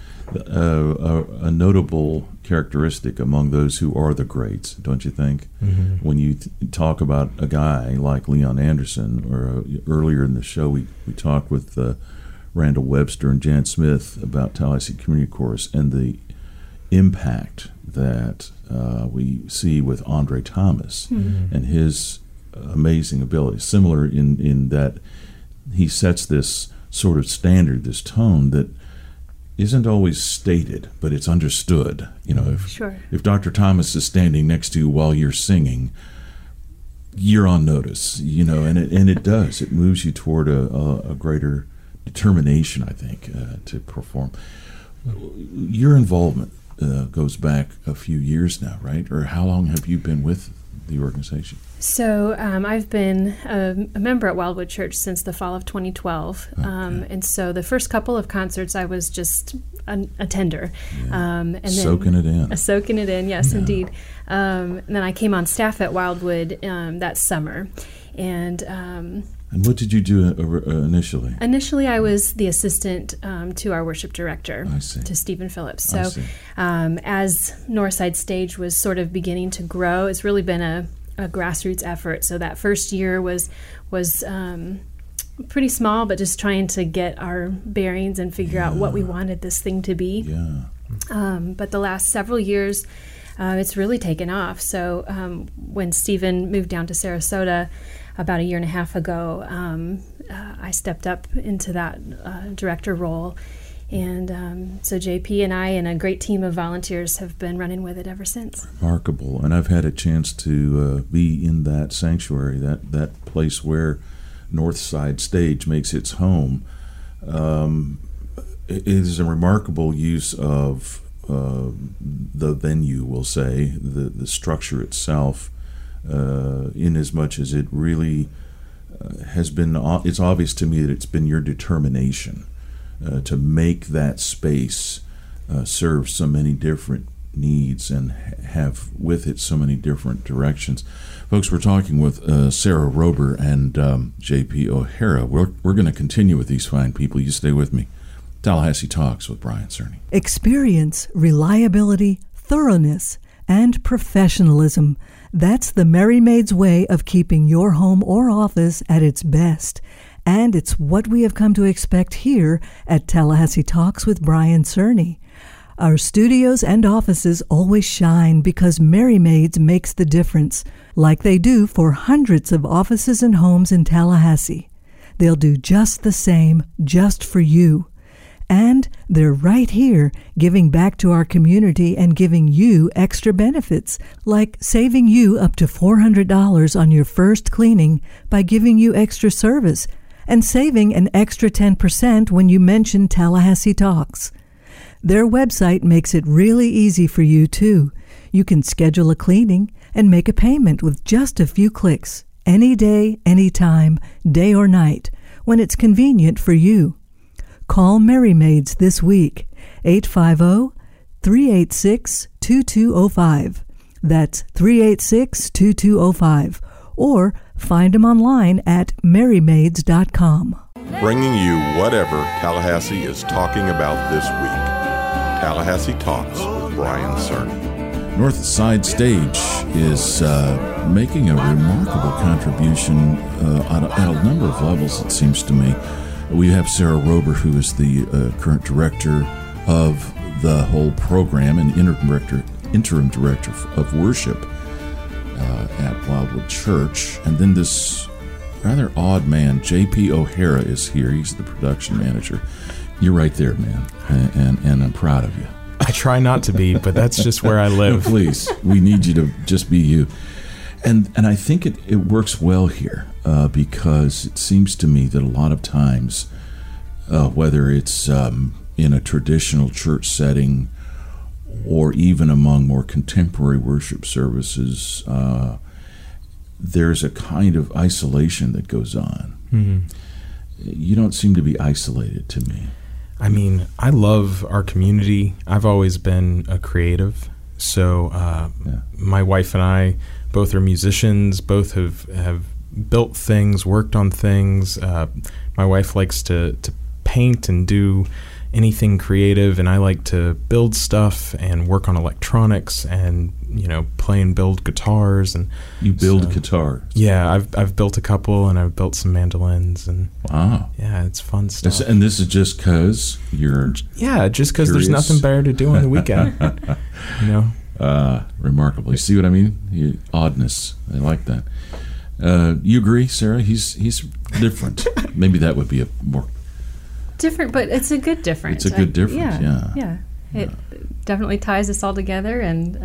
[SPEAKER 2] A notable characteristic among those who are the greats, don't you think? When you talk about a guy like Leon Anderson, or earlier in the show we talked with Randall Webster and Jan Smith about Tallahassee Community Chorus and the impact that we see with Andre Thomas and his amazing ability. Similar in that he sets this sort of standard, this tone that isn't always stated, but it's understood. If Dr. Thomas is standing next to you while you're singing, you're on notice, and it does. It moves you toward a greater determination, I think, to perform. Your involvement goes back a few years now, right? Or how long have you been with the organization?
[SPEAKER 13] So I've been a member at Wildwood Church since the fall of 2012. And so the first couple of concerts I was just a attender. And then
[SPEAKER 2] soaking it in.
[SPEAKER 13] Soaking it in, yes, indeed. And then I came on staff at Wildwood that summer. And
[SPEAKER 2] what did you do initially?
[SPEAKER 13] Initially, I was the assistant to our worship director, to Stephen Phillips. So as Northside Stage was sort of beginning to grow, it's really been a grassroots effort. So that first year was pretty small, but just trying to get our bearings and figure out what we wanted this thing to be. But the last several years, it's really taken off. So when Stephen moved down to Sarasota about a year and a half ago, I stepped up into that director role. And so JP and I and a great team of volunteers have been running with it ever since.
[SPEAKER 2] Remarkable. And I've had a chance to be in that sanctuary, that place where Northside Stage makes its home. It is a remarkable use of the venue, we'll say, the structure itself, in as much as it really has been, it's obvious to me that it's been your determination to make that space serve so many different needs and have with it so many different directions. Folks, we're talking with Sarah Rober and J.P. O'Hara. We're going to continue with these fine people. You stay with me. Tallahassee Talks with Brian Cerny.
[SPEAKER 3] Experience, reliability, thoroughness, and professionalism. That's the Merry Maid's way of keeping your home or office at its best. And it's what we have come to expect here at Tallahassee Talks with Brian Cerny. Our studios and offices always shine because Merry Maids makes the difference, like they do for hundreds of offices and homes in Tallahassee. They'll do just the same, just for you. And they're right here giving back to our community and giving you extra benefits, like saving you up to $400 on your first cleaning by giving you extra service, and saving an extra 10% when you mention Tallahassee Talks. Their website makes it really easy for you, too. You can schedule a cleaning and make a payment with just a few clicks, any day, anytime, day or night, when it's convenient for you. Call Merry Maids this week, 850-386-2205. That's 386-2205. Or find them online at merrymaids.com.
[SPEAKER 7] Bringing you whatever Tallahassee is talking about this week. Tallahassee Talks with Brian Cerny.
[SPEAKER 2] Northside Stage is making a remarkable contribution at a number of levels, it seems to me. We have Sarah Rober, who is the current director of the whole program and interim director of worship at Wildwood Church. And then this rather odd man, J.P. O'Hara, is here. He's the production manager. You're right there, man, and I'm proud of you.
[SPEAKER 12] I try not to be, but that's just where I live.
[SPEAKER 2] No, please, we need you to just be you. And I think it works well here because it seems to me that a lot of times, whether it's in a traditional church setting or even among more contemporary worship services, there's a kind of isolation that goes on.
[SPEAKER 12] Mm-hmm.
[SPEAKER 2] You don't seem to be isolated to me.
[SPEAKER 12] I mean, I love our community. I've always been a creative. So my wife and I both are musicians, both have built things, worked on things. My wife likes to paint and do anything creative, and I like to build stuff and work on electronics and, play and build guitars. And
[SPEAKER 2] you build guitars?
[SPEAKER 12] Yeah, I've built a couple, and I've built some mandolins. And
[SPEAKER 2] wow.
[SPEAKER 12] Yeah, it's fun stuff.
[SPEAKER 2] And this is just because you're
[SPEAKER 12] just because there's nothing better to do on the weekend.
[SPEAKER 2] Remarkable. You see what I mean? Oddness. I like that. You agree, Sarah? He's different. Maybe that would be a more
[SPEAKER 13] different, but it's a good difference.
[SPEAKER 2] It's a good difference.
[SPEAKER 13] Yeah. It definitely ties us all together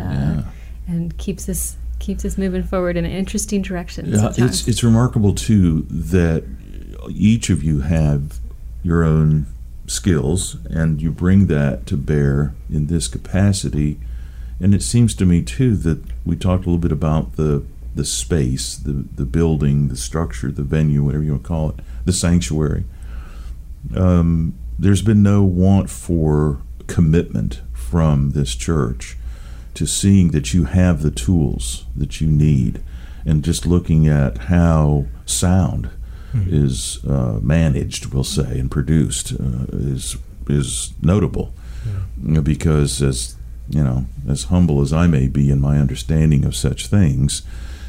[SPEAKER 13] and keeps us moving forward in an interesting direction.
[SPEAKER 2] Yeah, it's remarkable too that each of you have your own skills and you bring that to bear in this capacity. And it seems to me too that we talked a little bit about the space, the building, the structure, the venue, whatever you want to call it, the sanctuary. There's been no want for commitment from this church to seeing that you have the tools that you need, and just looking at how sound is managed, we'll say, and produced is notable. Because as humble as I may be in my understanding of such things,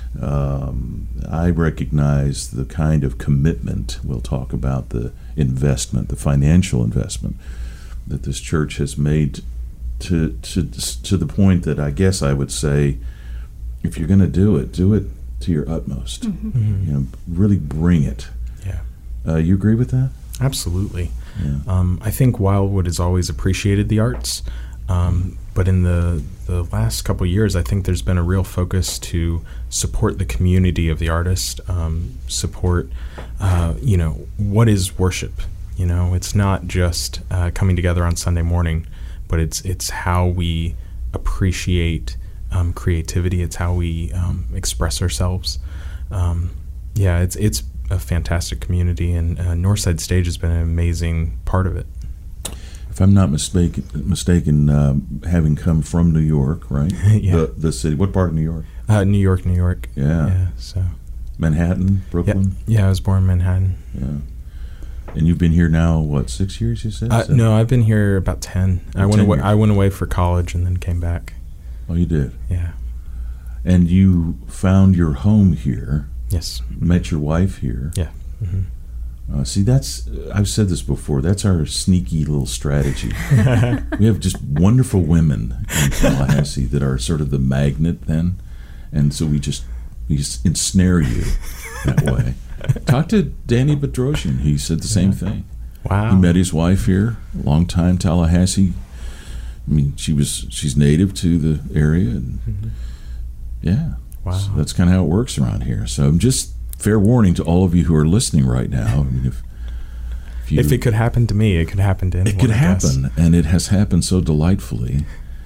[SPEAKER 2] I recognize the kind of commitment, we'll talk about the investment, the financial investment that this church has made to the point that I guess I would say, if you're going to do it to your utmost. You know, really bring it.
[SPEAKER 12] Yeah.
[SPEAKER 2] You agree with that?
[SPEAKER 12] Absolutely.
[SPEAKER 2] Yeah.
[SPEAKER 12] I think Wildwood has always appreciated the arts, but in the last couple of years, I think there's been a real focus to support the community of the artist, support, what is worship? You know, it's not just coming together on Sunday morning, but it's how we appreciate creativity. It's how we express ourselves. It's a fantastic community, and Northside Stage has been an amazing part of it.
[SPEAKER 2] If I'm not mistaken, having come from New York, right?
[SPEAKER 12] Yeah.
[SPEAKER 2] The city. What part of New York?
[SPEAKER 12] New York.
[SPEAKER 2] Yeah.
[SPEAKER 12] So
[SPEAKER 2] Manhattan, Brooklyn.
[SPEAKER 12] Yeah, I was born in Manhattan.
[SPEAKER 2] Yeah. And you've been here now, what, 6 years? You said?
[SPEAKER 12] No, I've been here about 10. I went
[SPEAKER 2] 10
[SPEAKER 12] away.
[SPEAKER 2] years.
[SPEAKER 12] I went away for college and then came back.
[SPEAKER 2] Oh, you did?
[SPEAKER 12] Yeah.
[SPEAKER 2] And you found your home here.
[SPEAKER 12] Yes.
[SPEAKER 2] Met your wife here.
[SPEAKER 12] Yeah. Mm-hmm.
[SPEAKER 2] See, I've said this before, that's our sneaky little strategy. We have just wonderful women in Tallahassee that are sort of the magnet then, and so we ensnare you that way. Talk to Danny Bedrosian. He said the same thing.
[SPEAKER 12] Wow.
[SPEAKER 2] He met his wife here, long-time Tallahassee. I mean, she's native to the area, and yeah.
[SPEAKER 12] Wow.
[SPEAKER 2] So that's kind of how it works around here. So just fair warning to all of you who are listening right now. I mean,
[SPEAKER 12] if it could happen to me, it could happen to anyone.
[SPEAKER 2] It could happen, and it has happened so delightfully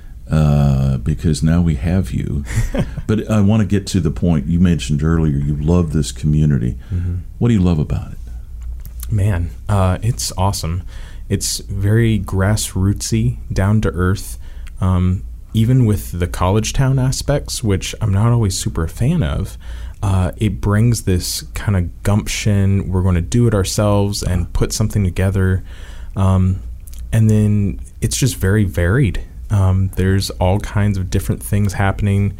[SPEAKER 2] because now we have you. But I want to get to the point you mentioned earlier. You love this community. Mm-hmm. What do you love about it?
[SPEAKER 12] Man, it's awesome. It's very grassrootsy, down to earth. Even with the college town aspects, which I'm not always super a fan of, it brings this kind of gumption. We're going to do it ourselves and put something together. And then it's just very varied. There's all kinds of different things happening.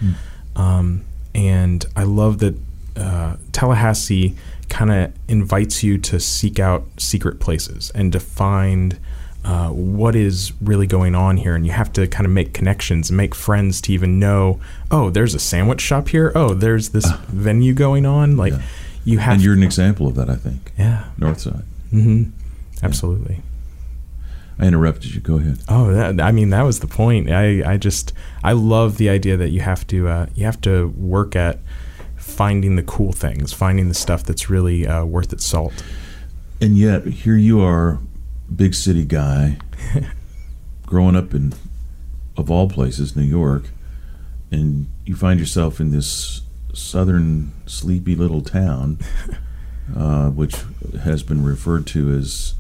[SPEAKER 12] And I love that Tallahassee kind of invites you to seek out secret places and to find what is really going on here, and you have to kind of make connections and make friends to even know, oh, there's a sandwich shop here, oh, there's this venue going on, like you have.
[SPEAKER 2] And you're an example of that, I think.
[SPEAKER 12] Yeah.
[SPEAKER 2] Northside.
[SPEAKER 12] Mm-hmm. Absolutely.
[SPEAKER 2] I interrupted you. Go ahead.
[SPEAKER 12] Oh, that was the point. I love the idea that you have to work at finding the cool things, finding the stuff that's really worth its salt.
[SPEAKER 2] And yet, here you are, big city guy, growing up in, of all places, New York, and you find yourself in this southern, sleepy little town, which has been referred to as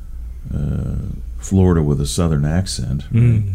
[SPEAKER 2] Florida with a southern accent. Right?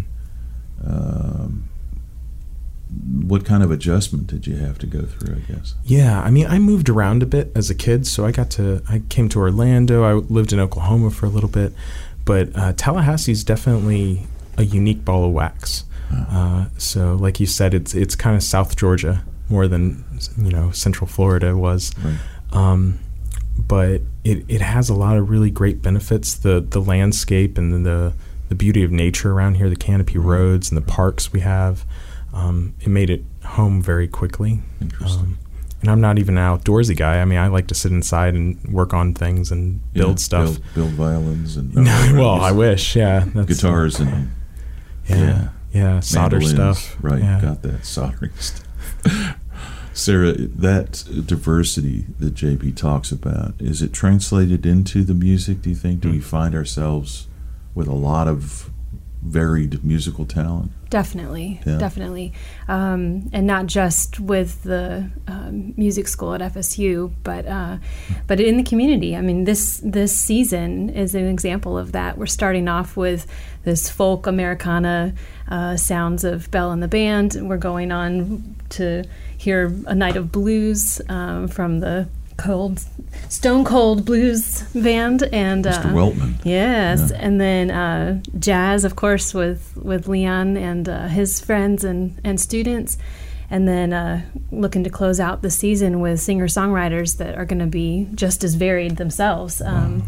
[SPEAKER 2] What kind of adjustment did you have to go through, I guess?
[SPEAKER 12] Yeah, I mean, I moved around a bit as a kid, so I came to Orlando. I lived in Oklahoma for a little bit, but Tallahassee's definitely a unique ball of wax. So, like you said, it's kind of South Georgia more than Central Florida was. Right. But it has a lot of really great benefits. The landscape and the beauty of nature around here, the canopy roads and the parks we have. It made it home very quickly.
[SPEAKER 2] Interesting.
[SPEAKER 12] And I'm not even an outdoorsy guy. I mean, I like to sit inside and work on things and build stuff.
[SPEAKER 2] Build violins and
[SPEAKER 12] well, I wish. Yeah,
[SPEAKER 2] guitars and
[SPEAKER 12] solder stuff.
[SPEAKER 2] Right,
[SPEAKER 12] yeah.
[SPEAKER 2] Got that soldering stuff. Sarah, that diversity that JB talks about, is it translated into the music? Do you think? Do we find ourselves with a lot of varied musical talent?
[SPEAKER 13] Definitely. And not just with the music school at FSU, but in the community. I mean, this season is an example of that. We're starting off with this folk Americana sounds of Bell and the Band, and we're going on to hear a night of blues from the Stone Cold Blues Band and
[SPEAKER 2] Mr. Weltman.
[SPEAKER 13] Yes, yeah. And then jazz, of course, with Leon and his friends and students, and then looking to close out the season with singer-songwriters that are going to be just as varied themselves.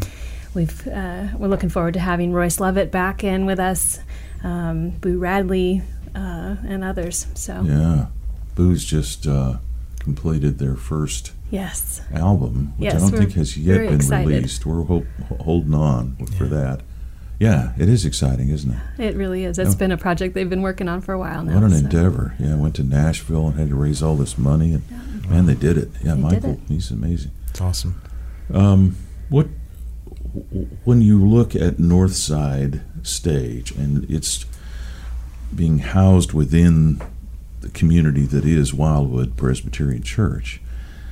[SPEAKER 13] we're looking forward to having Royce Lovett back in with us, Boo Radley, and others. So
[SPEAKER 2] yeah, Boo's just completed their first
[SPEAKER 13] yes
[SPEAKER 2] album, which I don't think has yet been released. We're holding on for that. Yeah, it is exciting, isn't it?
[SPEAKER 13] It really is. It's been a project they've been working on for a while now.
[SPEAKER 2] What an endeavor. Yeah, I went to Nashville and had to raise all this money, and man, they did it. Yeah, Michael, he's amazing.
[SPEAKER 12] It's awesome.
[SPEAKER 2] When you look at Northside Stage and it's being housed within the community that is Wildwood Presbyterian Church,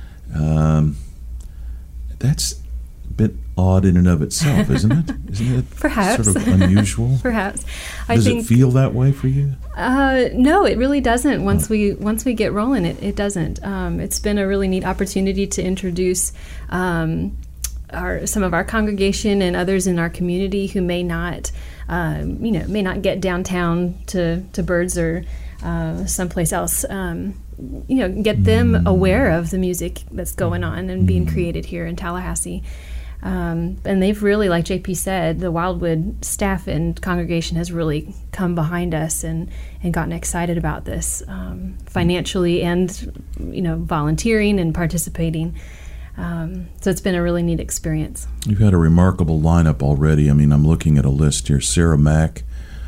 [SPEAKER 2] that's a bit odd in and of itself, isn't it? Isn't it
[SPEAKER 13] perhaps
[SPEAKER 2] sort of unusual?
[SPEAKER 13] Perhaps.
[SPEAKER 2] Does it feel that way for you?
[SPEAKER 13] No, it really doesn't. Once we get rolling, it doesn't. It's been a really neat opportunity to introduce some of our congregation and others in our community who may not get downtown to Birds or someplace else. Get them aware of the music that's going on and being created here in Tallahassee. And they've really, like JP said, the Wildwood staff and congregation has really come behind us and gotten excited about this financially and, volunteering and participating. So it's been a really neat experience.
[SPEAKER 2] You've had a remarkable lineup already. I mean, I'm looking at a list here. Sarah Mack,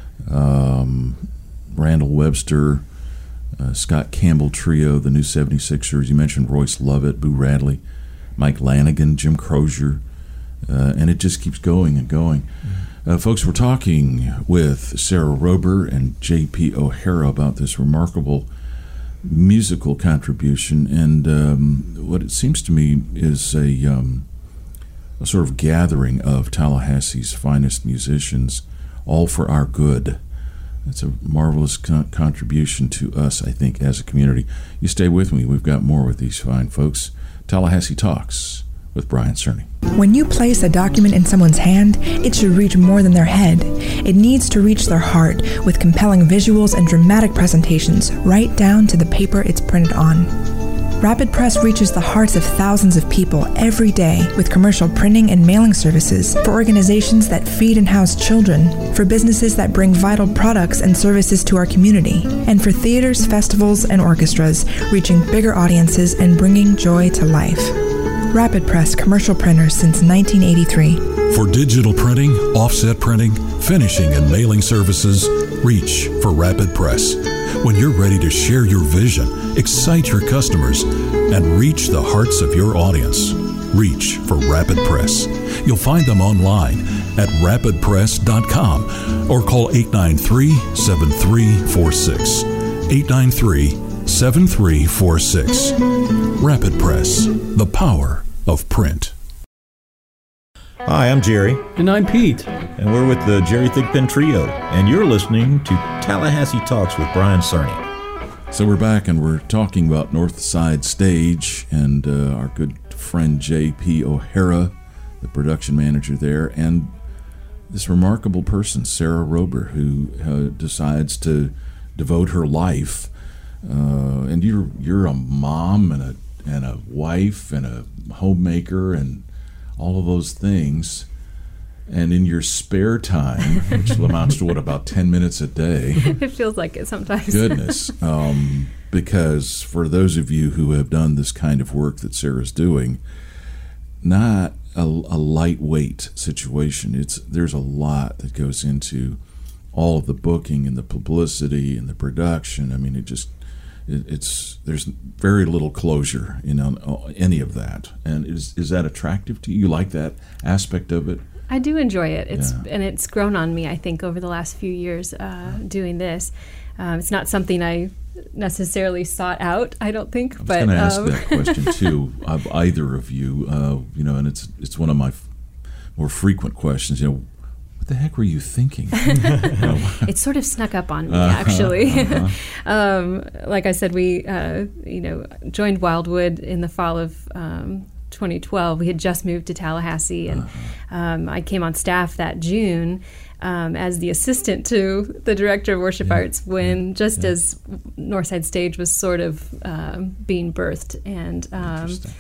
[SPEAKER 2] Randall Webster, Scott Campbell Trio, the new 76ers. You mentioned Royce Lovett, Boo Radley, Mike Lanigan, Jim Crozier, and it just keeps going and going. Folks, we're talking with Sarah Rober and J.P. O'Hara about this remarkable musical contribution, and what it seems to me is a sort of gathering of Tallahassee's finest musicians, all for our good. It's a marvelous contribution to us, I think, as a community. You stay with me. We've got more with these fine folks. Tallahassee Talks with Brian Cerny.
[SPEAKER 4] When you place a document in someone's hand, it should reach more than their head. It needs to reach their heart with compelling visuals and dramatic presentations, right down to the paper it's printed on. Rapid Press reaches the hearts of thousands of people every day with commercial printing and mailing services for organizations that feed and house children, for businesses that bring vital products and services to our community, and for theaters, festivals, and orchestras, reaching bigger audiences and bringing joy to life. Rapid Press commercial printers since 1983.
[SPEAKER 5] For digital printing, offset printing, finishing, and mailing services, reach for Rapid Press. When you're ready to share your vision, excite your customers, and reach the hearts of your audience, reach for Rapid Press. You'll find them online at rapidpress.com or call 893-7346. 893-7346. Rapid Press, the power of print.
[SPEAKER 14] Hi, I'm Jerry.
[SPEAKER 11] And I'm Pete.
[SPEAKER 14] And we're with the Jerry Thigpen Trio. And you're listening to Tallahassee Talks with Brian Cerny.
[SPEAKER 2] So we're back and we're talking about Northside Stage and our good friend J.P. O'Hara, the production manager there, and this remarkable person, Sarah Rober, who decides to devote her life. And you're a mom and a wife and a homemaker and all of those things, and in your spare time, which amounts to about 10 minutes a day.
[SPEAKER 13] It feels like it sometimes.
[SPEAKER 2] Goodness, because for those of you who have done this kind of work that Sarah's doing, not a lightweight situation. There's a lot that goes into all of the booking and the publicity and the production. I mean, there's very little closure in any of that. And is that attractive to you? You like that aspect of it?
[SPEAKER 13] I do enjoy it. And it's grown on me, I think, over the last few years doing this. It's not something I necessarily sought out, I don't think.
[SPEAKER 2] I was going to ask that question too of either of you. And it's one of my more frequent questions. What the heck were you thinking?
[SPEAKER 13] It sort of snuck up on me, actually. Like I said, we joined Wildwood in the fall of 2012. We had just moved to Tallahassee, and I came on staff that June as the assistant to the director of worship arts when as Northside Stage was sort of being birthed. And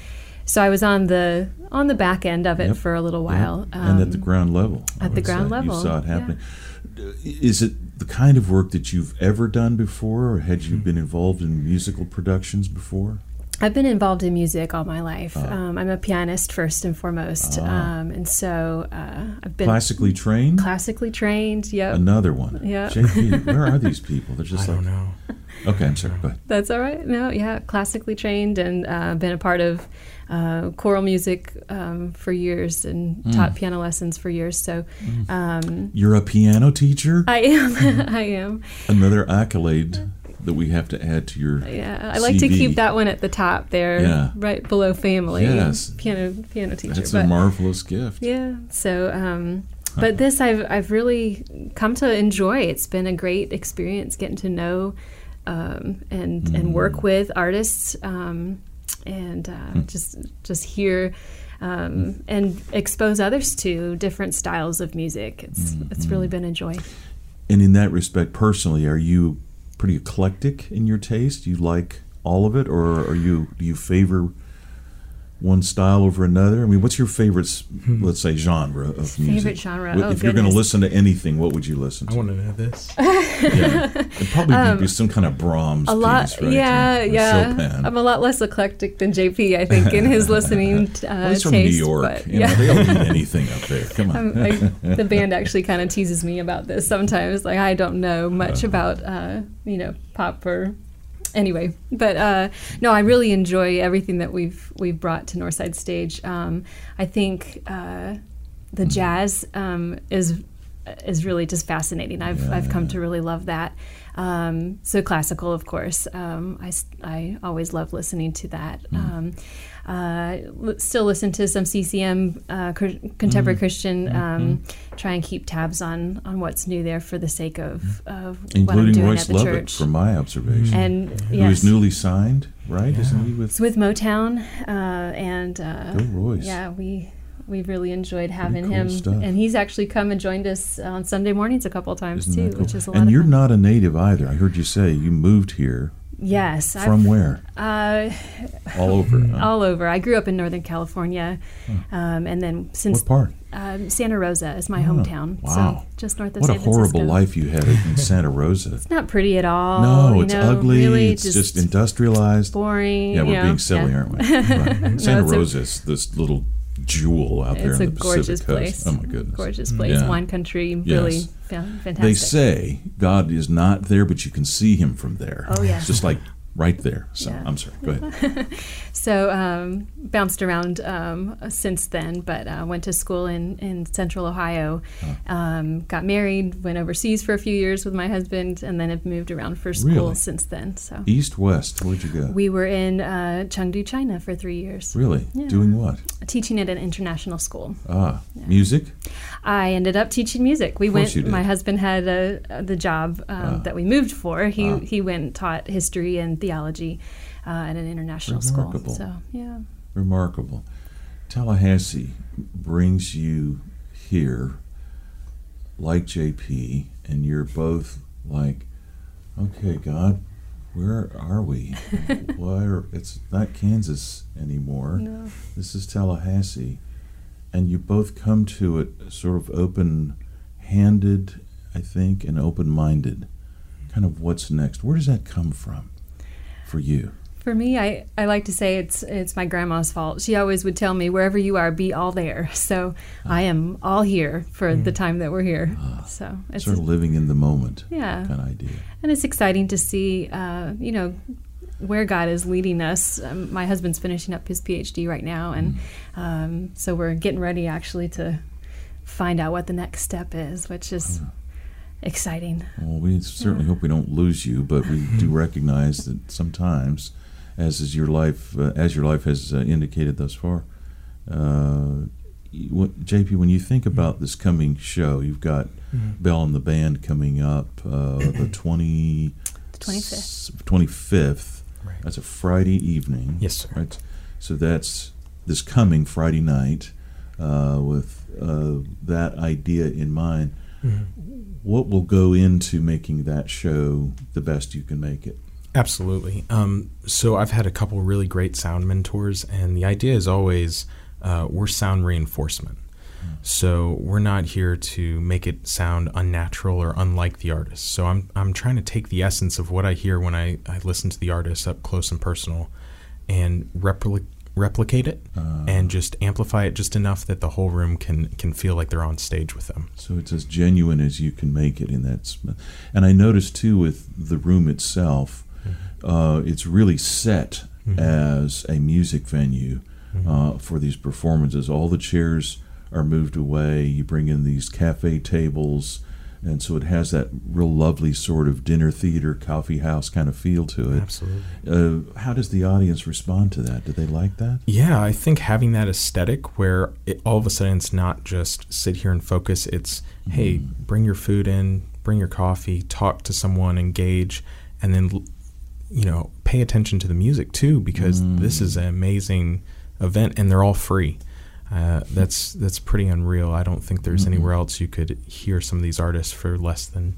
[SPEAKER 13] So I was on the back end of it
[SPEAKER 2] Yep.
[SPEAKER 13] for a little while.
[SPEAKER 2] And at the ground level. I
[SPEAKER 13] At the
[SPEAKER 2] would
[SPEAKER 13] ground
[SPEAKER 2] say.
[SPEAKER 13] level,
[SPEAKER 2] You saw it
[SPEAKER 13] yeah.
[SPEAKER 2] happening. Is it the kind of work that you've ever done before, or had you been involved in musical productions before?
[SPEAKER 13] I've been involved in music all my life.
[SPEAKER 2] Ah.
[SPEAKER 13] I'm a pianist first and foremost, and so I've been
[SPEAKER 2] Classically trained?
[SPEAKER 13] Classically trained, yep.
[SPEAKER 2] Another one.
[SPEAKER 13] Yep.
[SPEAKER 2] JP, where are these people? They're just
[SPEAKER 12] I
[SPEAKER 2] like,
[SPEAKER 12] don't know.
[SPEAKER 2] Okay, I'm sorry. Go ahead.
[SPEAKER 13] That's all right. No, yeah, classically trained and been a part of choral music for years and taught piano lessons for years. So
[SPEAKER 2] You're a piano teacher?
[SPEAKER 13] I am. I am.
[SPEAKER 2] Another accolade that we have to add to your
[SPEAKER 13] Yeah, I like to
[SPEAKER 2] CV.
[SPEAKER 13] keep that one at the top there,
[SPEAKER 2] Yeah.
[SPEAKER 13] right below family.
[SPEAKER 2] Yes.
[SPEAKER 13] Piano teacher.
[SPEAKER 2] That's
[SPEAKER 13] but,
[SPEAKER 2] a marvelous gift.
[SPEAKER 13] Yeah. So, but this I've really come to enjoy. It's been a great experience getting to know and work with artists and just hear and expose others to different styles of music. It's really been a joy.
[SPEAKER 2] And in that respect, personally, are you pretty eclectic in your taste? Do you like all of it, or do you favor one style over another? I mean, what's your favorite, let's say, genre of music?
[SPEAKER 13] Favorite genre?
[SPEAKER 2] If
[SPEAKER 13] Oh,
[SPEAKER 2] you're going to
[SPEAKER 13] goodness.
[SPEAKER 2] listen to anything, what would you listen to?
[SPEAKER 12] I want to know this.
[SPEAKER 2] Yeah. It'd probably be some kind of Brahms
[SPEAKER 13] A lot,
[SPEAKER 2] piece, right?
[SPEAKER 13] yeah,
[SPEAKER 2] Or
[SPEAKER 13] yeah.
[SPEAKER 2] Chopin.
[SPEAKER 13] I'm a lot less eclectic than JP, I think, in his listening
[SPEAKER 2] Well, he's
[SPEAKER 13] taste.
[SPEAKER 2] from New York.
[SPEAKER 13] But,
[SPEAKER 2] You know, they don't mean anything up there. Come on.
[SPEAKER 13] The band actually kind of teases me about this sometimes. Like, I don't know much about, pop or anyway. But no, I really enjoy everything that we've brought to Northside Stage. I think the jazz is really just fascinating. I've come to really love that. So classical, of course. I always love listening to that. Still listen to some CCM, contemporary Christian. Try and keep tabs on what's new there for the sake of what I'm
[SPEAKER 2] Including
[SPEAKER 13] doing
[SPEAKER 2] Royce
[SPEAKER 13] at the
[SPEAKER 2] Lovett,
[SPEAKER 13] church.
[SPEAKER 2] from my observation.
[SPEAKER 13] And
[SPEAKER 2] who
[SPEAKER 13] yes.
[SPEAKER 2] is newly signed, right? Isn't he with?
[SPEAKER 13] It's with Motown, and
[SPEAKER 2] Go Royce.
[SPEAKER 13] yeah, we've really enjoyed having
[SPEAKER 2] cool
[SPEAKER 13] him,
[SPEAKER 2] stuff.
[SPEAKER 13] and he's actually come and joined us on Sunday mornings a couple of times
[SPEAKER 2] Isn't
[SPEAKER 13] too,
[SPEAKER 2] that cool?
[SPEAKER 13] which is a lot
[SPEAKER 2] And
[SPEAKER 13] of
[SPEAKER 2] you're
[SPEAKER 13] fun.
[SPEAKER 2] not a native either. I heard you say you moved here.
[SPEAKER 13] Yes.
[SPEAKER 2] From where? All over. huh?
[SPEAKER 13] All over. I grew up in Northern California, and then since
[SPEAKER 2] What part?
[SPEAKER 13] Santa Rosa is my
[SPEAKER 2] Oh,
[SPEAKER 13] hometown.
[SPEAKER 2] wow.
[SPEAKER 13] So just north of
[SPEAKER 2] What a
[SPEAKER 13] San Francisco.
[SPEAKER 2] horrible life you had in Santa Rosa.
[SPEAKER 13] It's not pretty at all.
[SPEAKER 2] No,
[SPEAKER 13] you
[SPEAKER 2] it's
[SPEAKER 13] know,
[SPEAKER 2] ugly.
[SPEAKER 13] Really
[SPEAKER 2] It's just industrialized.
[SPEAKER 13] boring.
[SPEAKER 2] Yeah, we're
[SPEAKER 13] you know,
[SPEAKER 2] being silly,
[SPEAKER 13] yeah.
[SPEAKER 2] aren't we? Right.
[SPEAKER 13] No,
[SPEAKER 2] Santa
[SPEAKER 13] it's a-
[SPEAKER 2] Rosa is this little jewel out there
[SPEAKER 13] It's
[SPEAKER 2] in
[SPEAKER 13] a
[SPEAKER 2] the
[SPEAKER 13] gorgeous
[SPEAKER 2] Pacific
[SPEAKER 13] place.
[SPEAKER 2] Coast. Oh my goodness.
[SPEAKER 13] Gorgeous place.
[SPEAKER 2] Yeah.
[SPEAKER 13] Wine country.
[SPEAKER 2] Yes.
[SPEAKER 13] Really fantastic.
[SPEAKER 2] They say God is not there, but you can see him from there.
[SPEAKER 13] Oh, yes.
[SPEAKER 2] It's just like right there. So
[SPEAKER 13] Yeah.
[SPEAKER 2] I'm sorry. Go ahead.
[SPEAKER 13] So bounced around since then, but went to school in Central Ohio. Got married, went overseas for a few years with my husband, and then have moved around for school
[SPEAKER 2] Really?
[SPEAKER 13] since then. So
[SPEAKER 2] East, west, where'd you go?
[SPEAKER 13] we were in Chengdu, China for 3 years.
[SPEAKER 2] Really?
[SPEAKER 13] Yeah.
[SPEAKER 2] Doing what?
[SPEAKER 13] Teaching at an international school.
[SPEAKER 2] Music?
[SPEAKER 13] I ended up teaching music. We
[SPEAKER 2] Of
[SPEAKER 13] went.
[SPEAKER 2] course you did.
[SPEAKER 13] My husband had the job that we moved for. He went and taught history and theology at an international
[SPEAKER 2] Remarkable.
[SPEAKER 13] school. So yeah.
[SPEAKER 2] Remarkable. Tallahassee brings you here like JP, and you're both like, okay, God, where are we? It's not Kansas anymore.
[SPEAKER 13] No.
[SPEAKER 2] This is Tallahassee. And you both come to it sort of open-handed, I think, and open-minded. Kind of what's next. Where does that come from for you?
[SPEAKER 13] For me, I like to say it's my grandma's fault. She always would tell me, wherever you are, be all there. So I am all here for the time that we're here. So it's
[SPEAKER 2] Sort of living in the moment
[SPEAKER 13] Yeah.
[SPEAKER 2] kind of idea.
[SPEAKER 13] And it's exciting to see, where God is leading us. My husband's finishing up his PhD right now, and so we're getting ready actually to find out what the next step is, which is exciting.
[SPEAKER 2] Well, we certainly hope we don't lose you, but we do recognize that sometimes, as your life has indicated thus far, JP, when you think about this coming show, you've got Bell and the Band coming up the 25th.
[SPEAKER 12] Right.
[SPEAKER 2] That's a Friday evening.
[SPEAKER 12] Yes, sir.
[SPEAKER 2] Right. So that's this coming Friday night with that idea in mind.
[SPEAKER 12] Mm-hmm.
[SPEAKER 2] What will go into making that show the best you can make it?
[SPEAKER 12] Absolutely. So I've had a couple really great sound mentors, and the idea is always we're sound reinforcement. So we're not here to make it sound unnatural or unlike the artist. So I'm trying to take the essence of what I hear when I listen to the artist up close and personal and replicate it and just amplify it just enough that the whole room can feel like they're on stage with them.
[SPEAKER 2] So it's as genuine as you can make it in that. And I noticed too with the room itself, it's really set as a music venue for these performances. All the chairs are moved away. You bring in these cafe tables, and so it has that real lovely sort of dinner theater, coffee house kind of feel to it.
[SPEAKER 12] Absolutely.
[SPEAKER 2] How does the audience respond to that? Do they like that?
[SPEAKER 12] Yeah, I think having that aesthetic where all of a sudden it's not just sit here and focus, it's, hey, bring your food in, bring your coffee, talk to someone, engage, and then, pay attention to the music too, because this is an amazing event and they're all free. That's pretty unreal. I don't think there's anywhere else you could hear some of these artists for less than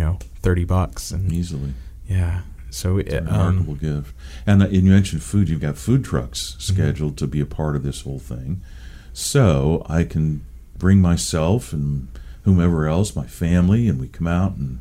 [SPEAKER 12] $30 and
[SPEAKER 2] easily.
[SPEAKER 12] Yeah, so
[SPEAKER 2] it's a remarkable gift. And you mentioned food. You've got food trucks scheduled to be a part of this whole thing, so I can bring myself and whomever else, my family, and we come out and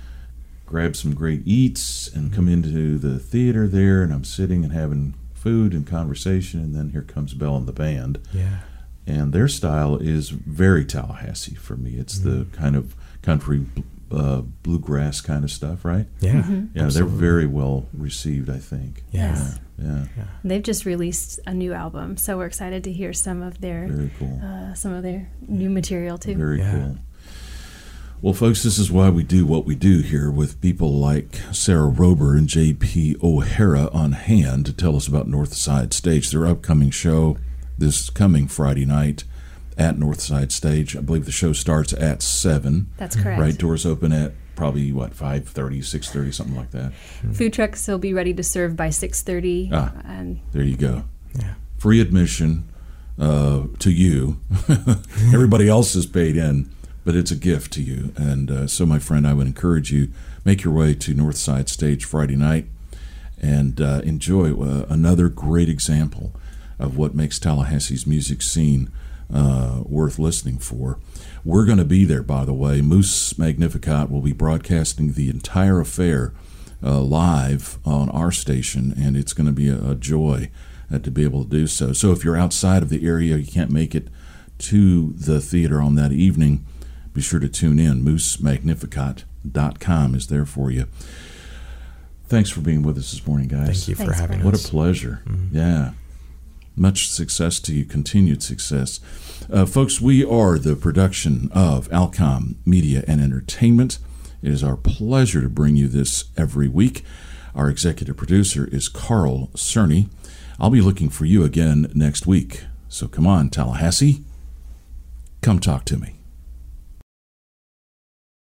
[SPEAKER 2] grab some great eats and come into the theater there, and I'm sitting and having food and conversation, and then here comes Bell and the band.
[SPEAKER 12] Yeah.
[SPEAKER 2] And their style is very Tallahassee for me. It's the kind of country bluegrass kind of stuff, right?
[SPEAKER 12] Yeah.
[SPEAKER 2] Yeah,
[SPEAKER 12] absolutely.
[SPEAKER 2] they're very well received, I think.
[SPEAKER 13] Yes.
[SPEAKER 2] Yeah.
[SPEAKER 13] They've just released a new album, so we're excited to hear some of their
[SPEAKER 2] Very cool.
[SPEAKER 13] Some of their new material too.
[SPEAKER 2] Very cool. Well, folks, this is why we do what we do here with people like Sarah Rober and J.P. O'Hara on hand to tell us about Northside Stage, their upcoming show this coming Friday night at Northside Stage. I believe the show starts at 7.
[SPEAKER 13] That's correct.
[SPEAKER 2] Right, doors open at probably, 5:30, 6:30, something like that.
[SPEAKER 13] Food trucks will be ready to serve by 6:30. And
[SPEAKER 2] there you go.
[SPEAKER 12] Yeah.
[SPEAKER 2] Free admission to you. Everybody else is paid in, but it's a gift to you. And so, my friend, I would encourage you, make your way to Northside Stage Friday night and enjoy another great example of what makes Tallahassee's music scene worth listening for. We're going to be there, by the way. Moose Magnificat will be broadcasting the entire affair live on our station, and it's going to be a joy to be able to do so. So if you're outside of the area, you can't make it to the theater on that evening, be sure to tune in. MooseMagnificat.com is there for you. Thanks for being with us this morning, guys.
[SPEAKER 12] Thank you for having us.
[SPEAKER 2] What a pleasure. Yeah. Much success to you, continued success. Folks, we are the production of Alcom Media and Entertainment. It is our pleasure to bring you this every week. Our executive producer is Carl Cerny. I'll be looking for you again next week. So come on, Tallahassee, come talk to me.